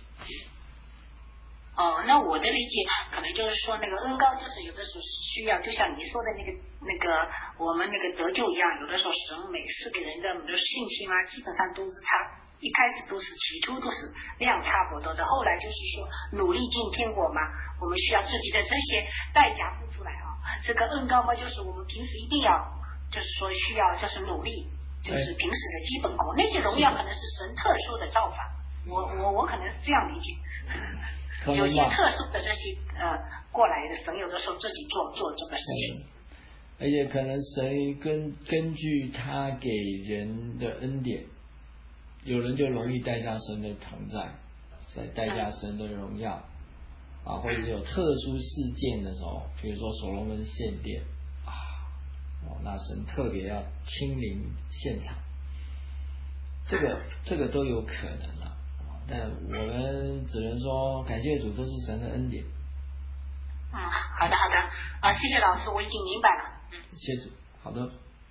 哦，那我的理解可能就是说，那个恩膏就是有的时候是需要，就像你说的那个那个我们那个得救一样，有的时候神每次给人的我们的信心啊，基本上都是差，一开始都是起初都是量差不多的，后来就是说努力进天国嘛，我们需要自己的这些代价付出来啊。这个恩膏嘛，就是我们平时一定要，就是说需要，就是努力，就是平时的基本功。那些荣耀可能是神特殊的造法，我我我可能是这样理解。有些特殊的这些呃过来的神，有的时候自己做做这个事情。 而且可能神根根据他给人的恩典，有人就容易带下神的同在，再带下神的荣耀。啊，或者有特殊事件的时候，比如说所罗门献殿啊，哦，那神特别要亲临现场，这个这个都有可能了，啊，但我们只能说感谢主，都是神的恩典。 嗯，好的好的啊，谢谢老师，我已经明白了。 谢谢主，好的。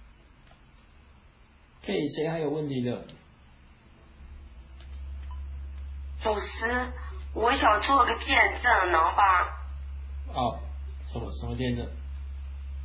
可以，谁还有问题的？ 老师。我想做个见证，能吧？ 哦，什么什么见证？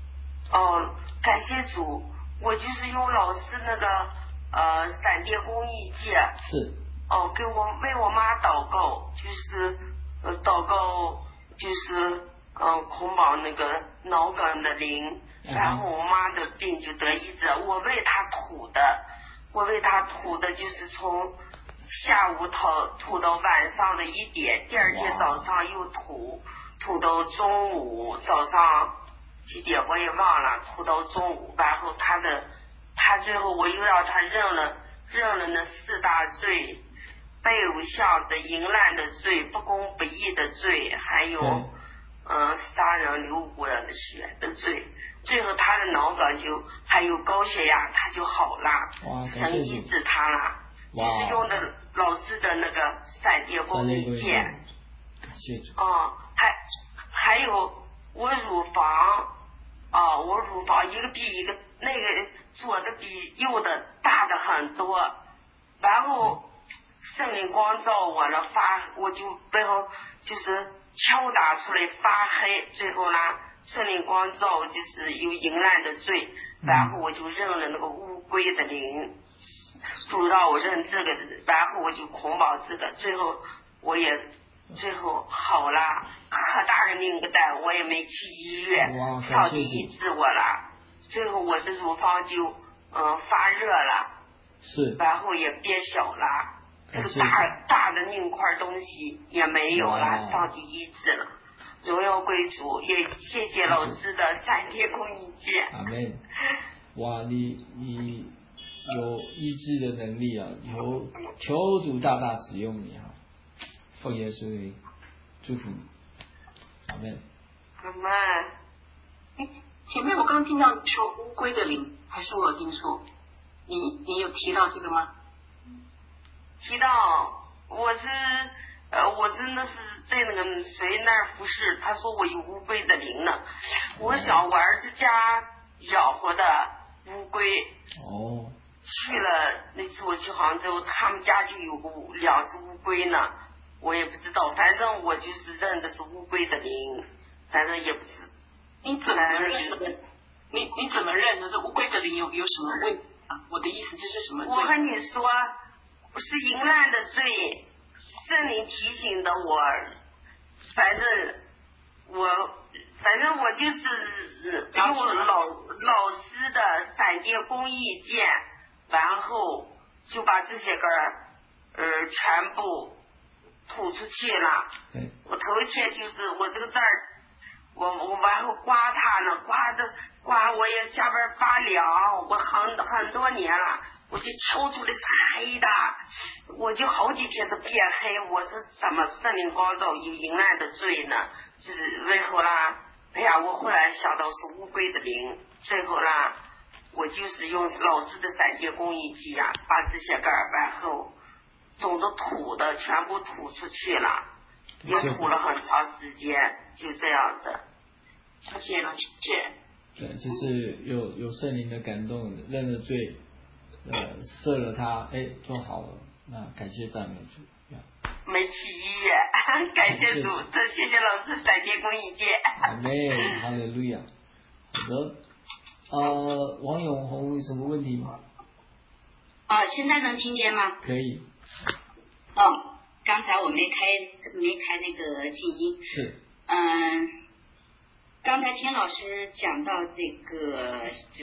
哦，感谢主，我就是用老师那个呃闪电公益戒， 是， 哦，给我为我妈祷告，就是呃祷告就是呃捆绑那个脑梗的灵，然后我妈的病就得医治。我为她吐的，我为她吐的就是从下午吐吐到晚上的一点，第二天早上又吐，吐到中午，早上几点我也忘了，吐到中午，然后她的她最后我又让她认了认了那四大罪。背偶像的淫乱的罪，不公不义的罪，还有嗯、呃、杀人流无辜人的血的罪，最后他的脑梗就还有高血压，他就好了，神医治他了，就是用的老师的那个闪电公益剑。哦、嗯，还还有我乳房，哦，我乳房一个比一个那个左的比右的大的很多，然后。圣灵光照我了，发我就背后就是敲打出来发黑，最后呢，圣灵光照就是有淫乱的罪，然后我就认了那个乌龟的灵，主让我认这个，然后我就捆绑这个，最后我也最后好了，可大的命个蛋，我也没去医院，上帝医治我了，最后我的乳房就嗯发热了， 是， 然后也变小了。这个大大的硬块东西也没有了，上帝医治了，荣耀归主，也谢谢老师的闪电公益戒。 阿门。哇，你你有医治的能力啊！求求主大大使用你啊！奉耶稣的名祝福你。阿门。 阿门。 前面我刚听到说乌龟的灵，还是我有听错？你你有提到这个吗？ 提到我是呃我真的是在那个谁那儿服侍，他说我有乌龟的灵呢。我想我儿子家养活的乌龟， 哦， 去了那次我去杭州，他们家就有个两只乌龟呢，我也不知道，反正我就是认的是乌龟的灵，反正也不是。 你怎么认？你你怎么认呢？这乌龟的灵有有什么问题啊？我的意思这是什么罪？ 我和你说。是淫乱的罪，圣灵提醒的我，反正我反正我就是用老老师的闪电公益剑，然后就把这些个呃全部吐出去了。我头一天就是我这个字儿，我我然后刮它呢，刮的刮我也下边发凉，我很很多年了。我就敲出来是黑的，我就好几天都变黑，我是怎么圣灵光照有淫乱的罪呢？就是最后啦，哎呀，我后来想到是乌龟的灵，最后啦，我就是用老师的闪电公益机啊，把这些个然后总的吐的全部吐出去了，也吐了很长时间，就这样子。 谢谢了，谢谢。 对，就是有有圣灵的感动，认了罪。呃，射了他，哎，做好了，那感谢赞美主。 没去医院，感谢主，这谢谢老师闪电公益戒。 阿门，哈利路亚。好的，呃，王永红有什么问题吗？ 啊，现在能听见吗？ 可以。 哦，刚才我没开没开那个静音。 是。 嗯，刚才听老师讲到这个，就是。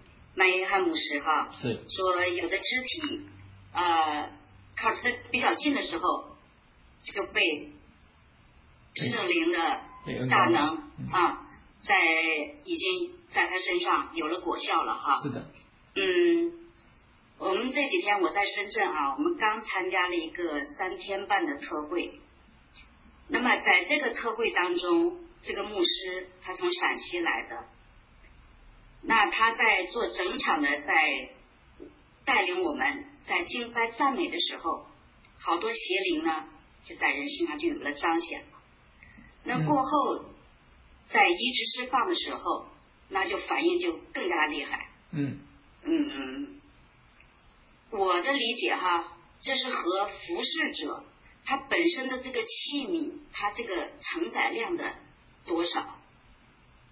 曼约翰牧师哈， 是说有的肢体呃靠得比较近的时候，这个被圣灵的大能、嗯、啊，在已经在他身上有了果效了哈。 是的。 嗯，我们这几天我在深圳啊，我们刚参加了一个三天半的特会。那么在这个特会当中，这个牧师他从陕西来的。那他在做整场的，在带领我们在敬拜赞美的时候，好多邪灵呢就在人身上就有了彰显了。那过后在医治释放的时候，那就反应就更加厉害。 嗯嗯嗯，我的理解哈，这是和服侍者他本身的这个器皿，他这个承载量的多少。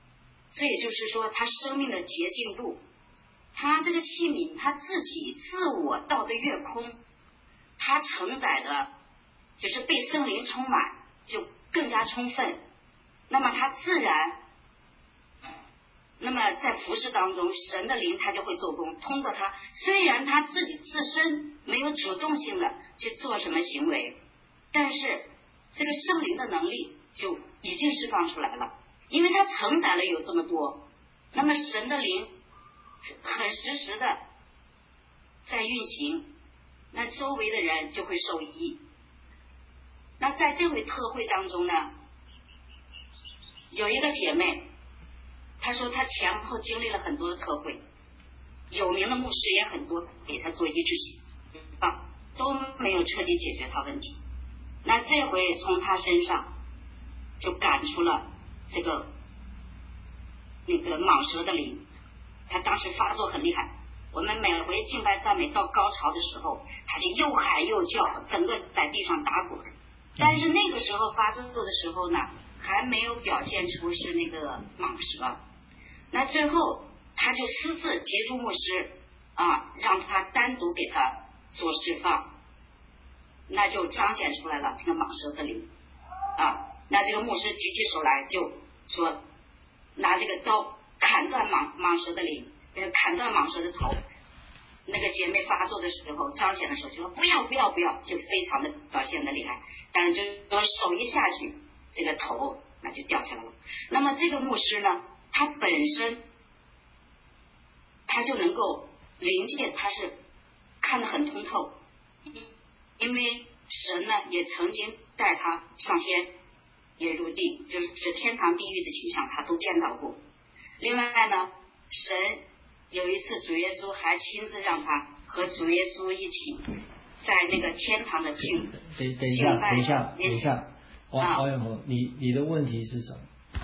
这也就是说他生命的洁净度，他这个器皿他自己自我道的越空，他承载的就是被圣灵充满就更加充分，那么他自然，那么在服事当中神的灵他就会做工，通过他，虽然他自己自身没有主动性的去做什么行为，但是这个圣灵的能力就已经释放出来了，因为他承载了有这么多，那么神的灵很实时的在运行，那周围的人就会受益。那在这回特会当中呢，有一个姐妹，她说她前后经历了很多的特会，有名的牧师也很多给她做医治行啊，都没有彻底解决她问题。那这回从她身上就赶出了这个那个蟒蛇的灵，她当时发作很厉害，我们每回敬拜赞美到高潮的时候，她就又喊又叫，整个在地上打滚。但是那个时候发作的时候呢，还没有表现出是那个蟒蛇。那最后他就私自接触牧师啊，让他单独给他做释放，那就彰显出来了这个蟒蛇的灵啊。那这个牧师举起手来就说，拿这个刀砍断蟒蟒蛇的灵，砍断蟒蛇的头。那个姐妹发作的时候，彰显的时候就说不要不要不要，就非常的表现的厉害，但是就是说手一下去，这个头那就掉下来了。那么这个牧师呢，他本身他就能够灵界，他是看得很通透，因为神呢也曾经带他上天也入地，就是天堂地狱的景象他都见到过。另外呢，神有一次主耶稣还亲自让他和主耶稣一起在那个天堂的敬等等一下等一下等一下王王永红，你你的问题是什么？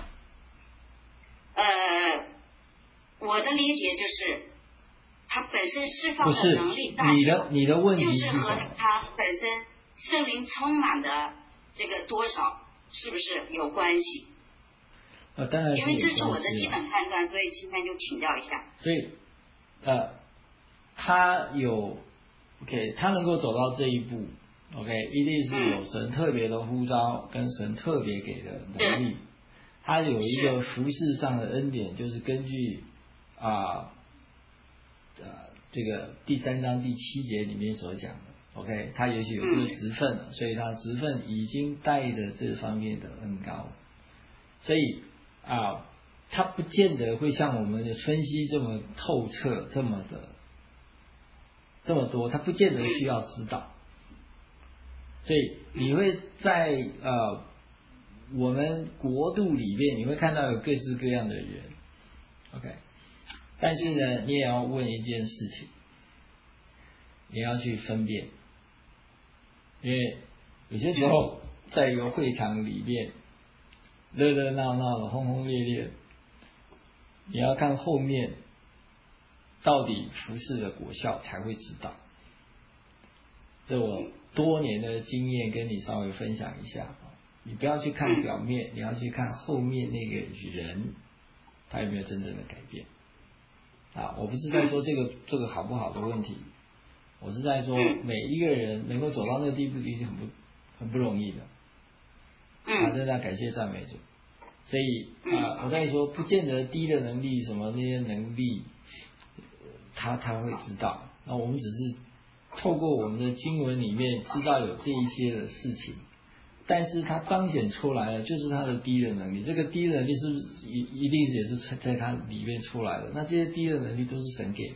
呃，我的理解就是他本身释放的能力大小， 你的你的问题就是和他本身圣灵充满的这个多少是不是有关系？ 呃，当然是有关系， 因为这是我的基本判断，所以今天就请教一下。 所以，呃，他有 ，OK， 他能够走到这一步 ，OK， 一定是有神特别的呼召，跟神特别给的能力。他有一个服事上的恩典，就是根据啊，呃，这个第三章第七节里面所讲的 ，OK， 他也许有这个职分，所以他职分已经带的这方面的恩膏，所以。啊，他不见得会像我们的分析这么透彻，这么的这么多，他不见得需要指导，所以你会在呃我们国度里面，你会看到有各式各样的人 ，OK， 但是呢，你也要问一件事情，你要去分辨，因为有些时候在一个会场里面。热热闹闹的，轰轰烈烈，你要看后面到底服事的果效才会知道。这我多年的经验跟你稍微分享一下，你不要去看表面，你要去看后面那个人他有没有真正的改变。啊，我不是在说这个这个好不好的问题，我是在说每一个人能够走到那个地步，已经很不很不容易的。啊，真的感谢赞美主。所以啊，我在说不见得低的能力什么那些能力，他他会知道。那我们只是透过我们的经文里面知道有这一些的事情，但是他彰显出来了，就是他的低的能力。这个低的能力是不是一一定也是在他里面出来的？那这些低的能力都是神给的。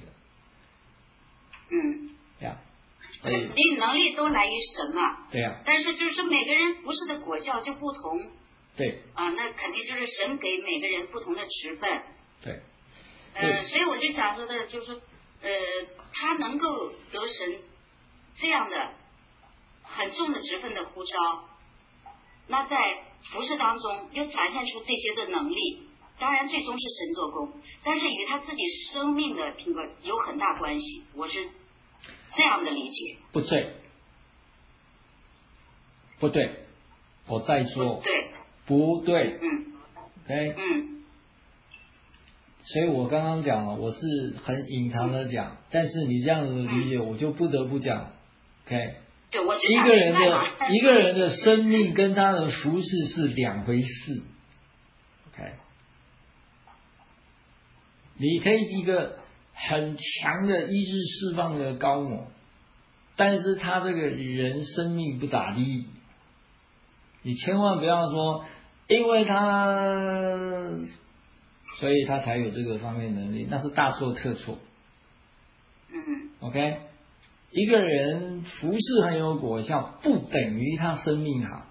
嗯， 对呀。 你能力都来于神嘛？ 对呀、啊。 但是就是说每个人服事的果效就不同。 对。 啊，那肯定就是神给每个人不同的职分。 对。 呃，所以我就想说的，就是说，呃，他能够得神这样的很重的职分的呼召，那在服事当中又展现出这些的能力，当然最终是神做工，但是与他自己生命的品格有很大关系。我是这样的理解。 不对，不对，我再说， 不对， 不对， 嗯 ，OK， 嗯， 所以我刚刚讲了，我是很隐藏的讲，但是你这样子的理解，我就不得不讲 ，OK。 对，我一个人的一个人的生命跟他的服事是两回事 ，OK。你可以一个很强的医治释放的高某，但是他这个人生命不咋地，你千万不要说，因为他，所以他才有这个方面能力，那是大错特错。 嗯 ，OK。一个人服事很有果效，不等于他生命好。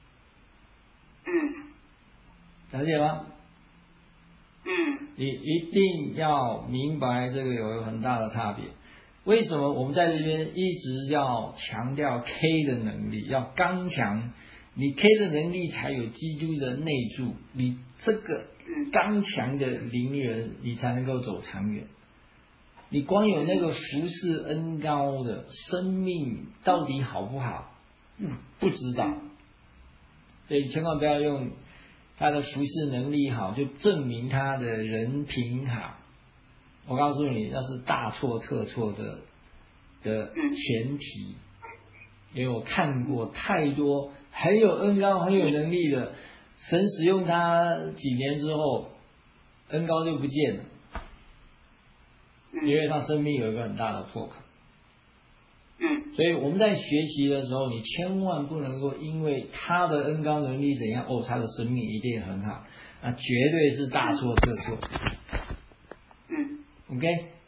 嗯， 了解吗？ 嗯， 你一定要明白这个有一个很大的差别。为什么我们在这边一直要强调 K 的能力，要刚强？你 K 的能力才有基督的内住，你这个刚强的灵人，你才能够走长远。你光有那个服事恩高的生命到底好不好？嗯，不知道。所以千万不要用他的服事能力好就证明他的人品好。我告诉你，那是大错特错的的前提。因为我看过太多很有恩高很有能力的，神使用他几年之后，恩高就不见了。因为他生命有一个很大的破口， 嗯， 所以我们在学习的时候，你千万不能够因为他的恩高能力怎样，哦，他的生命一定很好，那绝对是大错特错。 嗯 ，OK。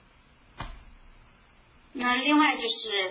那另外就是，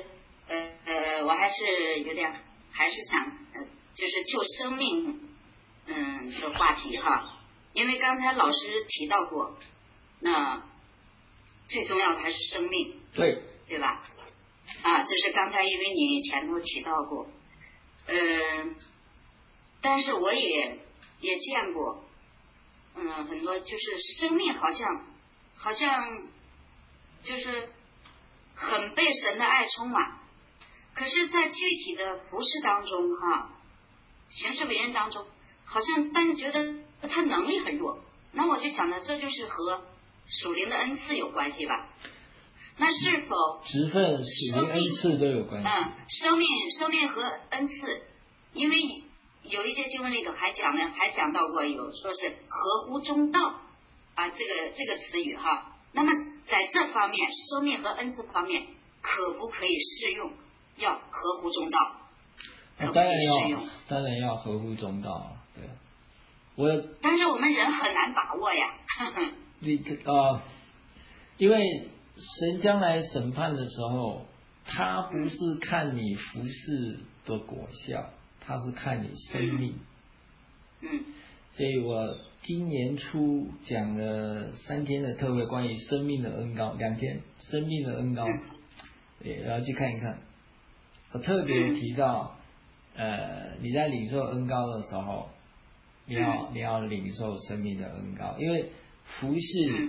呃呃，我还是有点，还是想，呃，就是就生命，嗯的话题哈，因为刚才老师提到过，那。最重要的还是生命， 对对吧？啊，这是刚才因为你前头提到过，嗯、呃，但是我也也见过，嗯、呃，很多就是生命好像好像就是很被神的爱充满，可是，在具体的服事当中哈，行事为人当中，好像但是觉得他能力很弱，那我就想呢，这就是和属灵的恩赐有关系吧？那是否职分、属灵恩赐都有关系？ 嗯，生命、生命和恩赐，因为有一些经文里头还讲呢，还讲到过有说是合乎中道啊，这个这个词语哈。那么在这方面，生命和恩赐方面，可不可以适用？要合乎中道，可不可以适用？ 当然要合乎中道，对。我但是我们人很难把握呀。 你啊、呃，因为神将来审判的时候，他不是看你服事的果效，他是看你生命。 嗯。嗯， 所以我今年初讲了三天的特会，关于生命的恩膏，两天生命的恩膏，也要去看一看。我特别提到，呃，你在领受恩膏的时候，你要你要领受生命的恩膏，因为服事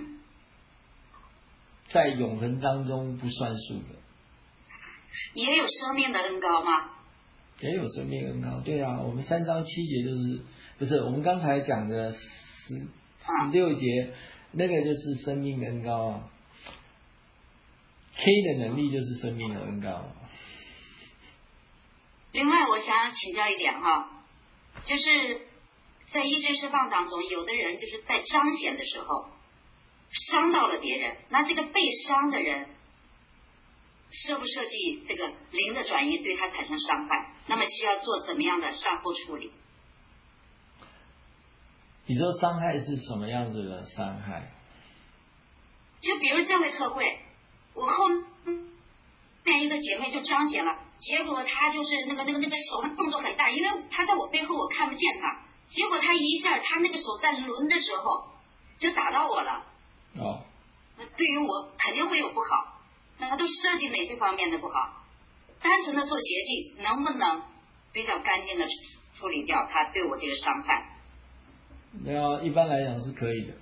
在永恒当中不算数的。 也有生命的恩膏吗？ 也有生命恩膏，对啊，我们三章七节就是不是我们刚才讲的十十六节，那个就是生命的恩膏啊。K 的能力就是生命的恩膏。 另外，我想请教一点哈，就是在医治释放当中，有的人就是在彰显的时候伤到了别人，那这个被伤的人设不设计这个灵的转移对他产生伤害？那么需要做怎么样的善后处理？ 你说伤害是什么样子的伤害？ 就比如教会特会，我后面一个姐妹就彰显了，结果她就是那个那个那个手动作很大，因为她在我背后我看不见她，结果她一下她那个手在抡的时候就打到我了。 哦， 对于我肯定会有不好，那她都涉及哪些方面的不好？单纯的做洁净，能不能比较干净的处理掉她对我这个伤害？ 那一般来讲是可以的，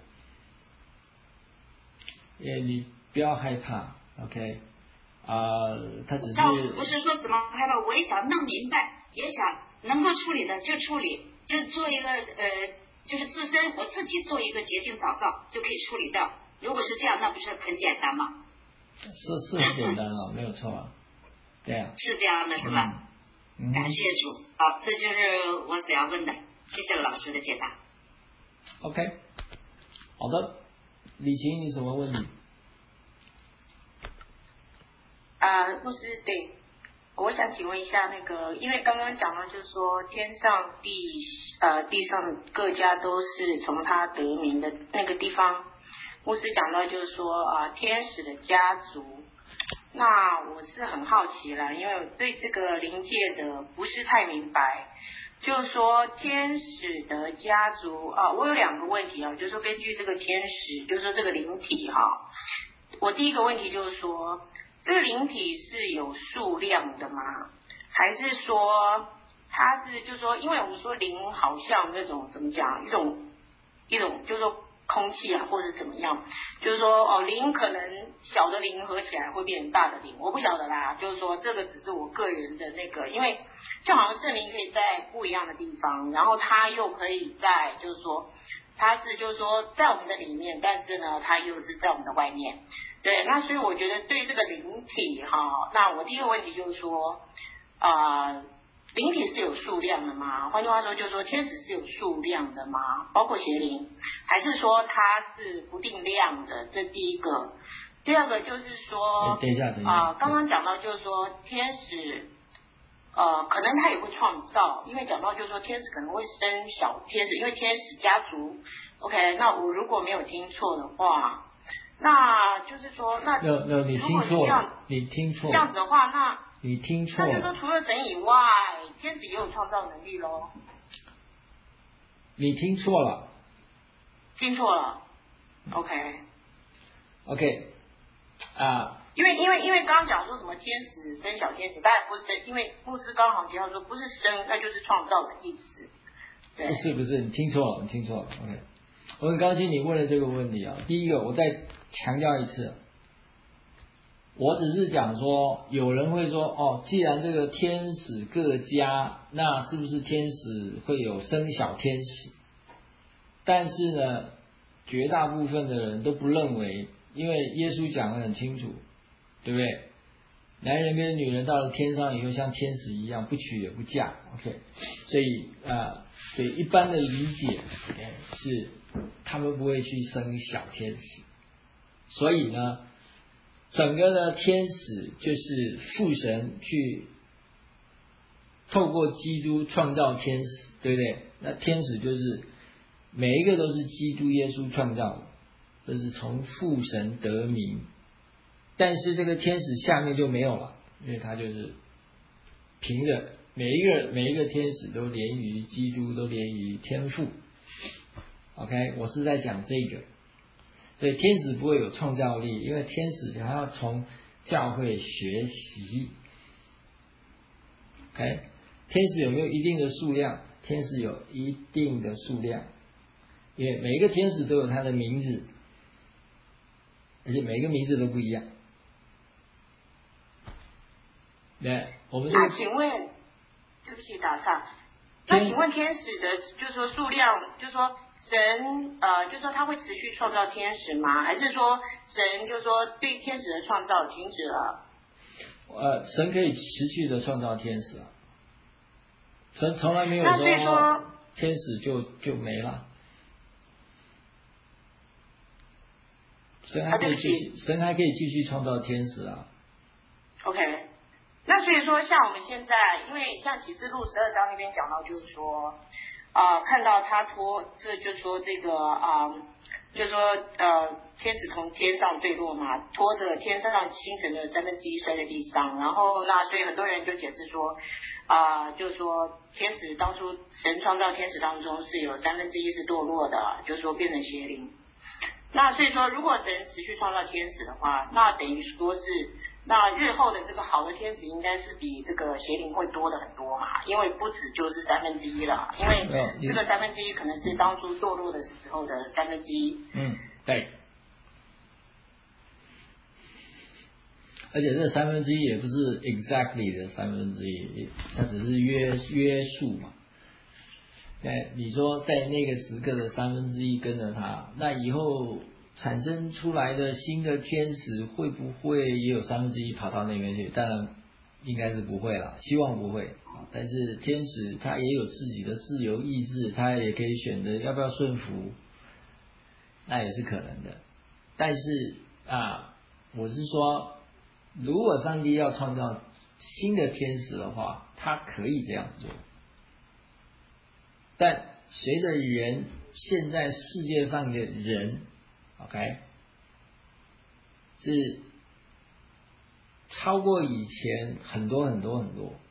也你不要害怕 ，OK， 啊、呃，他只是倒不是说怎么害怕，我也想弄明白，也想能够处理的就处理，就做一个呃就是自身我自己做一个洁净祷告就可以处理掉。如果是这样，那不是很简单吗？ 是是很简单啊，没有错啊，对啊， 是这样的，是吧？ 嗯、 感谢主，好，这就是我所要问的，谢谢老师的解答。 OK， 好的，李晴，你什么问题？ 啊，牧师，对，我想请问一下，那个，因为刚刚讲到，就是说天上地呃地上各家都是从他得名的那个地方，牧师讲到就是说啊、呃、天使的家族，那我是很好奇啦，因为我对这个灵界的不是太明白，就是说天使的家族啊、呃，我有两个问题啊，就是说根据这个天使，就是说这个灵体哈、啊，我第一个问题就是说。这个灵体是有数量的吗？还是说它是就是说，因为我们说灵好像那种怎么讲，一种一种就是说空气啊，或者怎么样，就是说哦，灵可能小的灵合起来会变成大的灵，我不晓得啦。就是说这个只是我个人的那个，因为就好像圣灵可以在不一样的地方，然后它又可以在就是说它是就是说在我们的里面，但是呢，它又是在我们的外面。对，那所以我觉得对这个灵体哈，那我第一个问题就是说，啊、呃，灵体是有数量的吗？换句话说，就是说天使是有数量的吗？包括邪灵，还是说它是不定量的？这第一个。第二个就是说， 等一下，等一下啊、呃，刚刚讲到就是说天使，呃，可能他也会创造，因为讲到就是说天使可能会生小天使，因为天使家族。OK， 那我如果没有听错的话。那就是说，那那那你听错了，你听错了。 这样子的话，那你听错了。 那就是说，除了神以外，天使也有创造能力咯。 你听错了。 听错了。OK。 OK。啊。 因为因为因为刚刚讲说什么天使生小天使，当然不是生，因为牧师刚好提到说不是生，那就是创造的意思。对。 不是不是，你听错了，你听错了。OK。我很高兴你问了这个问题啊！第一个，我再强调一次，我只是讲说，有人会说，哦，既然这个天使各家，那是不是天使会有生小天使？但是呢，绝大部分的人都不认为，因为耶稣讲得很清楚，对不对？男人跟女人到了天上以后，像天使一样，不娶也不嫁。OK， 所以啊、呃，所以一般的理解，哎，是他们不会去生小天使。所以呢，整个的天使就是父神去透过基督创造天使，对不对？那天使就是每一个都是基督耶稣创造的，这是从父神得名。但是这个天使下面就没有了，因为它就是凭着每一个每一个天使都连于基督，都连于天父。OK， 我是在讲这个，所以天使不会有创造力，因为天使还要从教会学习。OK， 天使有没有一定的数量？天使有一定的数量，因为每一个天使都有他的名字，而且每一个名字都不一样。对，我们、这个、 那请问，对不起打岔，那请问天使的，就是说数量，就是说神呃，就是说他会持续创造天使吗？还是说神就是说对天使的创造停止了？ 呃，神可以持续的创造天使啊，神从来没有说天使就就没了，神还可以继续，神还可以继续创造天使啊。 OK。那所以说，像我们现在，因为像启示录十二章那边讲到，就是说，啊、呃，看到他拖，这就是说这个啊、呃，就是说呃，天使从天上坠落嘛，拖着天上星辰的三分之一摔在地上，然后那所以很多人就解释说，啊、呃，就是说天使当初神创造天使当中是有三分之一是堕落的，就是说变成邪灵。那所以说，如果神持续创造天使的话，那等于说是。那日后的这个好的天使应该是比这个邪灵会多的很多嘛，因为不止就是三分之一了，因为这个三分之一可能是当初堕落的时候的三分之一。 嗯，对。而且这三分之一也不是 exactly 的三分之一，它只是约约数嘛。 对，你说在那个时刻的三分之一跟着他，那以后产生出来的新的天使会不会也有三分之一跑到那边去？当然应该是不会啦，希望不会。但是天使他也有自己的自由意志，他也可以选择要不要顺服，那也是可能的。但是啊，我是说，如果上帝要创造新的天使的话，他可以这样做。但随着人现在世界上的人 OK 是超过以前很多很多很多，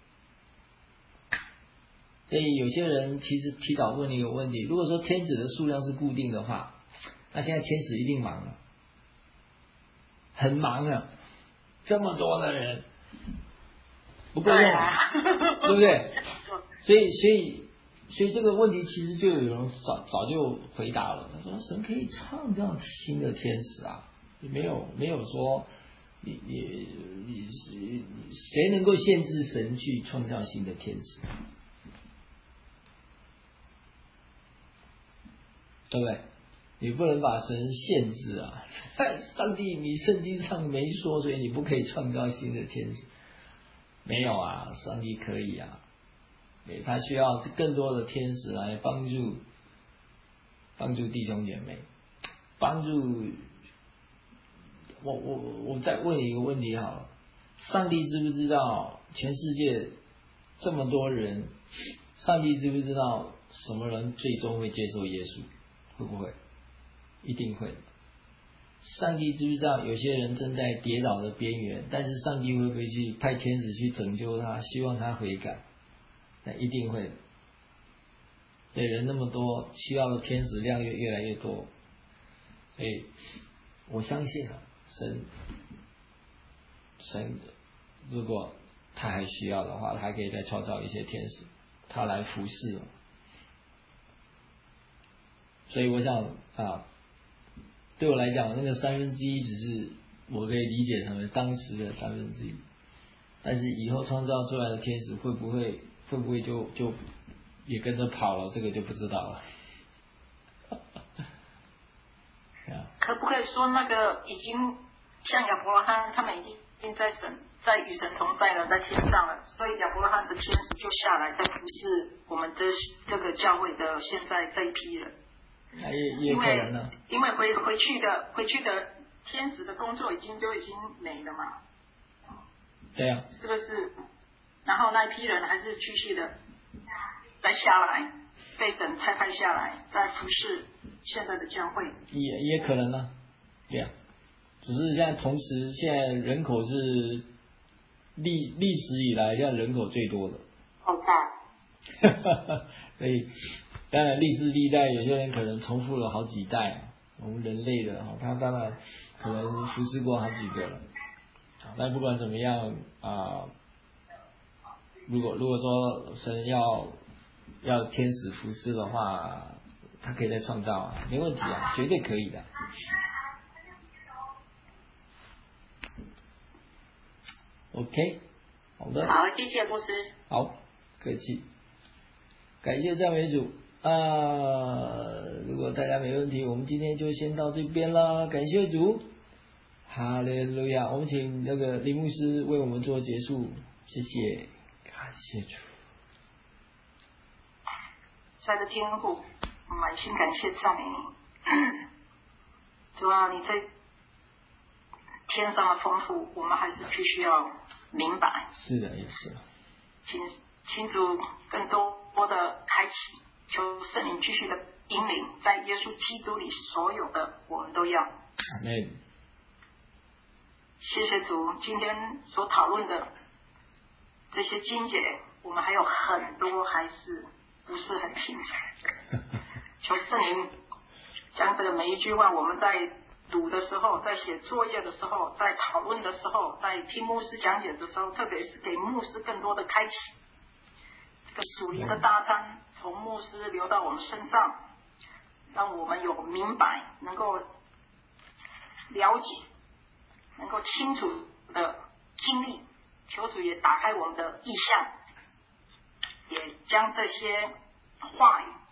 所以有些人其实提早问了一个问题，如果说天使的数量是固定的话，那现在天使一定忙了，很忙了，这么多的人不够用，对啊，对不对？所以所以所以这个问题其实就有人早早就回答了，他说神可以创造新的天使啊，没有没有说你你你谁谁能够限制神去创造新的天使，对不对？你不能把神限制啊！上帝，你圣经上没说，所以你不可以创造新的天使。没有啊，上帝可以啊，对，他需要更多的天使来帮助帮助弟兄姐妹，帮助我我我再问你一个问题好了，上帝知不知道全世界这么多人，上帝知不知道什么人最终会接受耶稣？会不会？一定会。上帝知不知道有些人正在跌倒的边缘，但是上帝会不会去派天使去拯救他，希望他悔改？那一定会的。对，人那么多，需要的天使量越越来越多，所以我相信啊，神神如果他还需要的话，他还可以再创造一些天使，他来服侍。所以我想啊，对我来讲，那个三分之一只是我可以理解成为当时的三分之一，但是以后创造出来的天使会不会会不会就就也跟着跑了，这个就不知道了。 可不可以说那个已经像亚伯拉罕他们已经已经在神在与神同在了，在天上了，所以亚伯拉罕的天使就下来在服侍我们这这个教会的现在这一批人。 那也也可能呢， 因为回回去的回去的天使的工作已经就已经没了嘛。 对呀、啊， 是不是？然后那一批人还是继续的再下来，被神差派下来，再服侍现在的教会。 也也可能呢，对呀、啊，只是现在同时现在人口是历历史以来现在人口最多的。 好大。 所以。当然，历世历代有些人可能重复了好几代，我们人类的哈，他当然可能服侍过好几个了。但不管怎么样啊，如果如果说神要要天使服侍的话，他可以再创造啊，没问题啊，绝对可以的。OK， 好的。 好，谢谢牧师。 好，客气。感谢赞美主。啊，如果大家没问题，我们今天就先到这边啦。感谢主，哈利路亚！我们请那个林牧师为我们做结束，谢谢，感谢主。 亲爱的天父，满心感谢赞美你，主啊，你在天上的丰富，我们还是必须要明白。 是的，也是。 请请主更多的开启。求圣灵继续的引领，在耶稣基督里所有的我们都要。 阿们。 谢谢主，今天所讨论的这些经节，我们还有很多还是不是很清楚。求圣灵将这个每一句话，我们在读的时候，在写作业的时候，在讨论的时候，在听牧师讲解的时候，特别是给牧师更多的开启。这个属灵的大餐从牧师流到我们身上，让我们有明白，能够了解，能够清楚的经历。求主也打开我们的意象，也将这些话语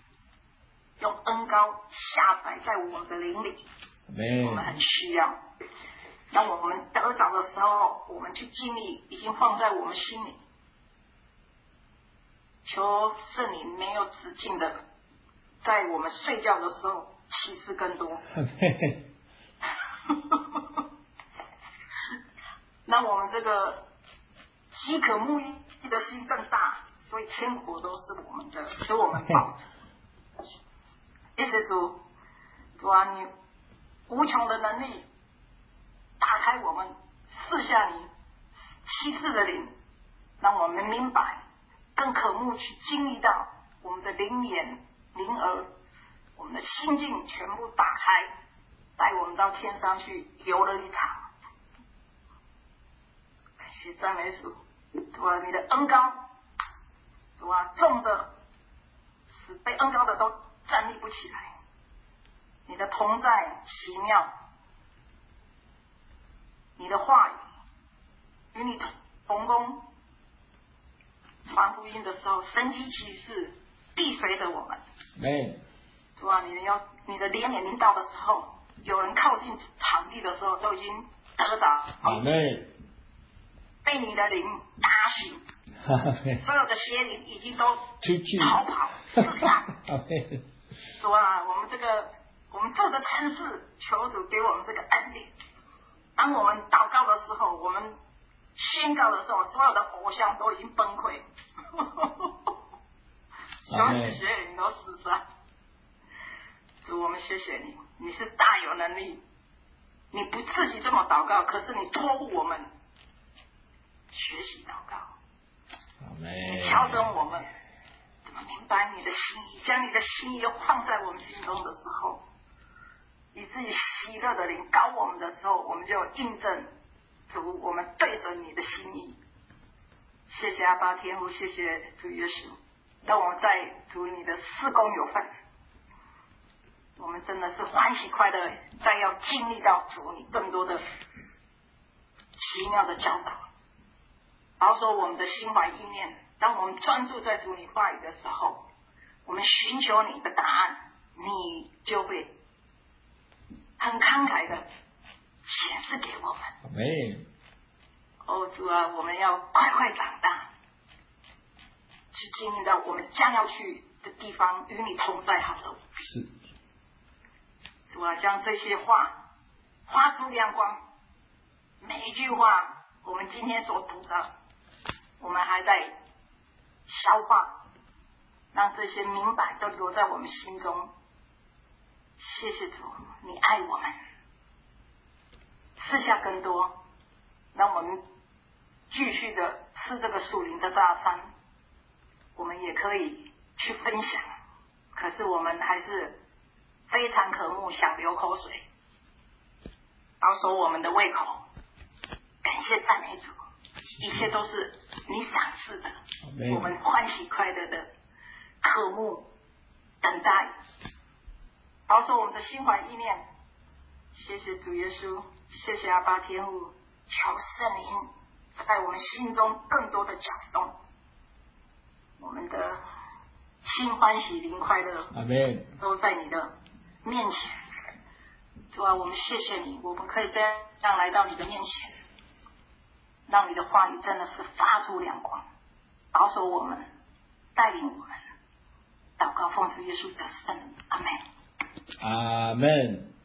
用恩膏下载在我们的灵里，我们很需要。当我们得着的时候，我们去经历已经放在我们心里。求圣灵没有止境的，在我们睡觉的时候启示更多，让我们这个饥渴慕义的心更大，所以天国都是我们的，使我们保着。谢谢主，主啊，你无穷的能力打开我们赐下你启示的灵，让我们明白更渴慕去经历到我们的灵眼灵耳，我们的心境全部打开，带我们到天上去游了一场。感谢赞美主，主啊，你的恩膏，主啊，重的使被恩膏的都站立不起来，你的同在奇妙，你的话语与你同工，传福音的时候，神迹奇事必随着我们。主啊，你要你的怜悯临到的时候，有人靠近场地的时候，都已经得着。 阿妹， 被你的灵打醒，所有的邪灵已经都逃跑四散。主啊，我们这个我们做的差事，求主给我们这个恩典。当我们祷告的时候，我们宣告的时候，所有的偶像都已经崩溃，所有的邪灵都死散。主，我们谢谢你，你是大有能力，你不自己这么祷告，可是你托付我们学习祷告，你调整我们怎么明白你的心意，将你的心意放在我们心中的时候，以至于喜乐的灵搞我们的时候，我们就印证主，我们对准你的心意。谢谢阿爸天父，谢谢主耶稣，让我们在主你的事工有份。我们真的是欢喜快乐，再要经历到主你更多的奇妙的教导，保守我们的心怀意念。当我们专注在主你话语的时候，我们寻求你的答案，你就会很慷慨的显示给我们。 Amen。 哦，主啊，我们要快快长大，去经历到我们将要去的地方，与你同在，好的。 是。 主啊，将这些话发出亮光，每一句话，我们今天所读的，我们还在消化，让这些明白都留在我们心中。谢谢主，你爱我们，赐下更多，让我们继续的吃这个属灵的大餐，我们也可以去分享。可是我们还是非常渴慕，想流口水，保守我们的胃口。感谢赞美主，一切都是你赏赐的，我们欢喜快乐的渴慕等待，保守我们的心怀意念。谢谢主耶稣，谢谢阿爸天父，求圣灵在我们心中更多的搅动，我们的心欢喜灵快乐， 阿们， 都在你的面前。主啊，我们谢谢你，我们可以这样来到你的面前，让你的话语真的是发出亮光，保守我们，带领我们。祷告奉主耶稣的圣名，阿们。 阿们。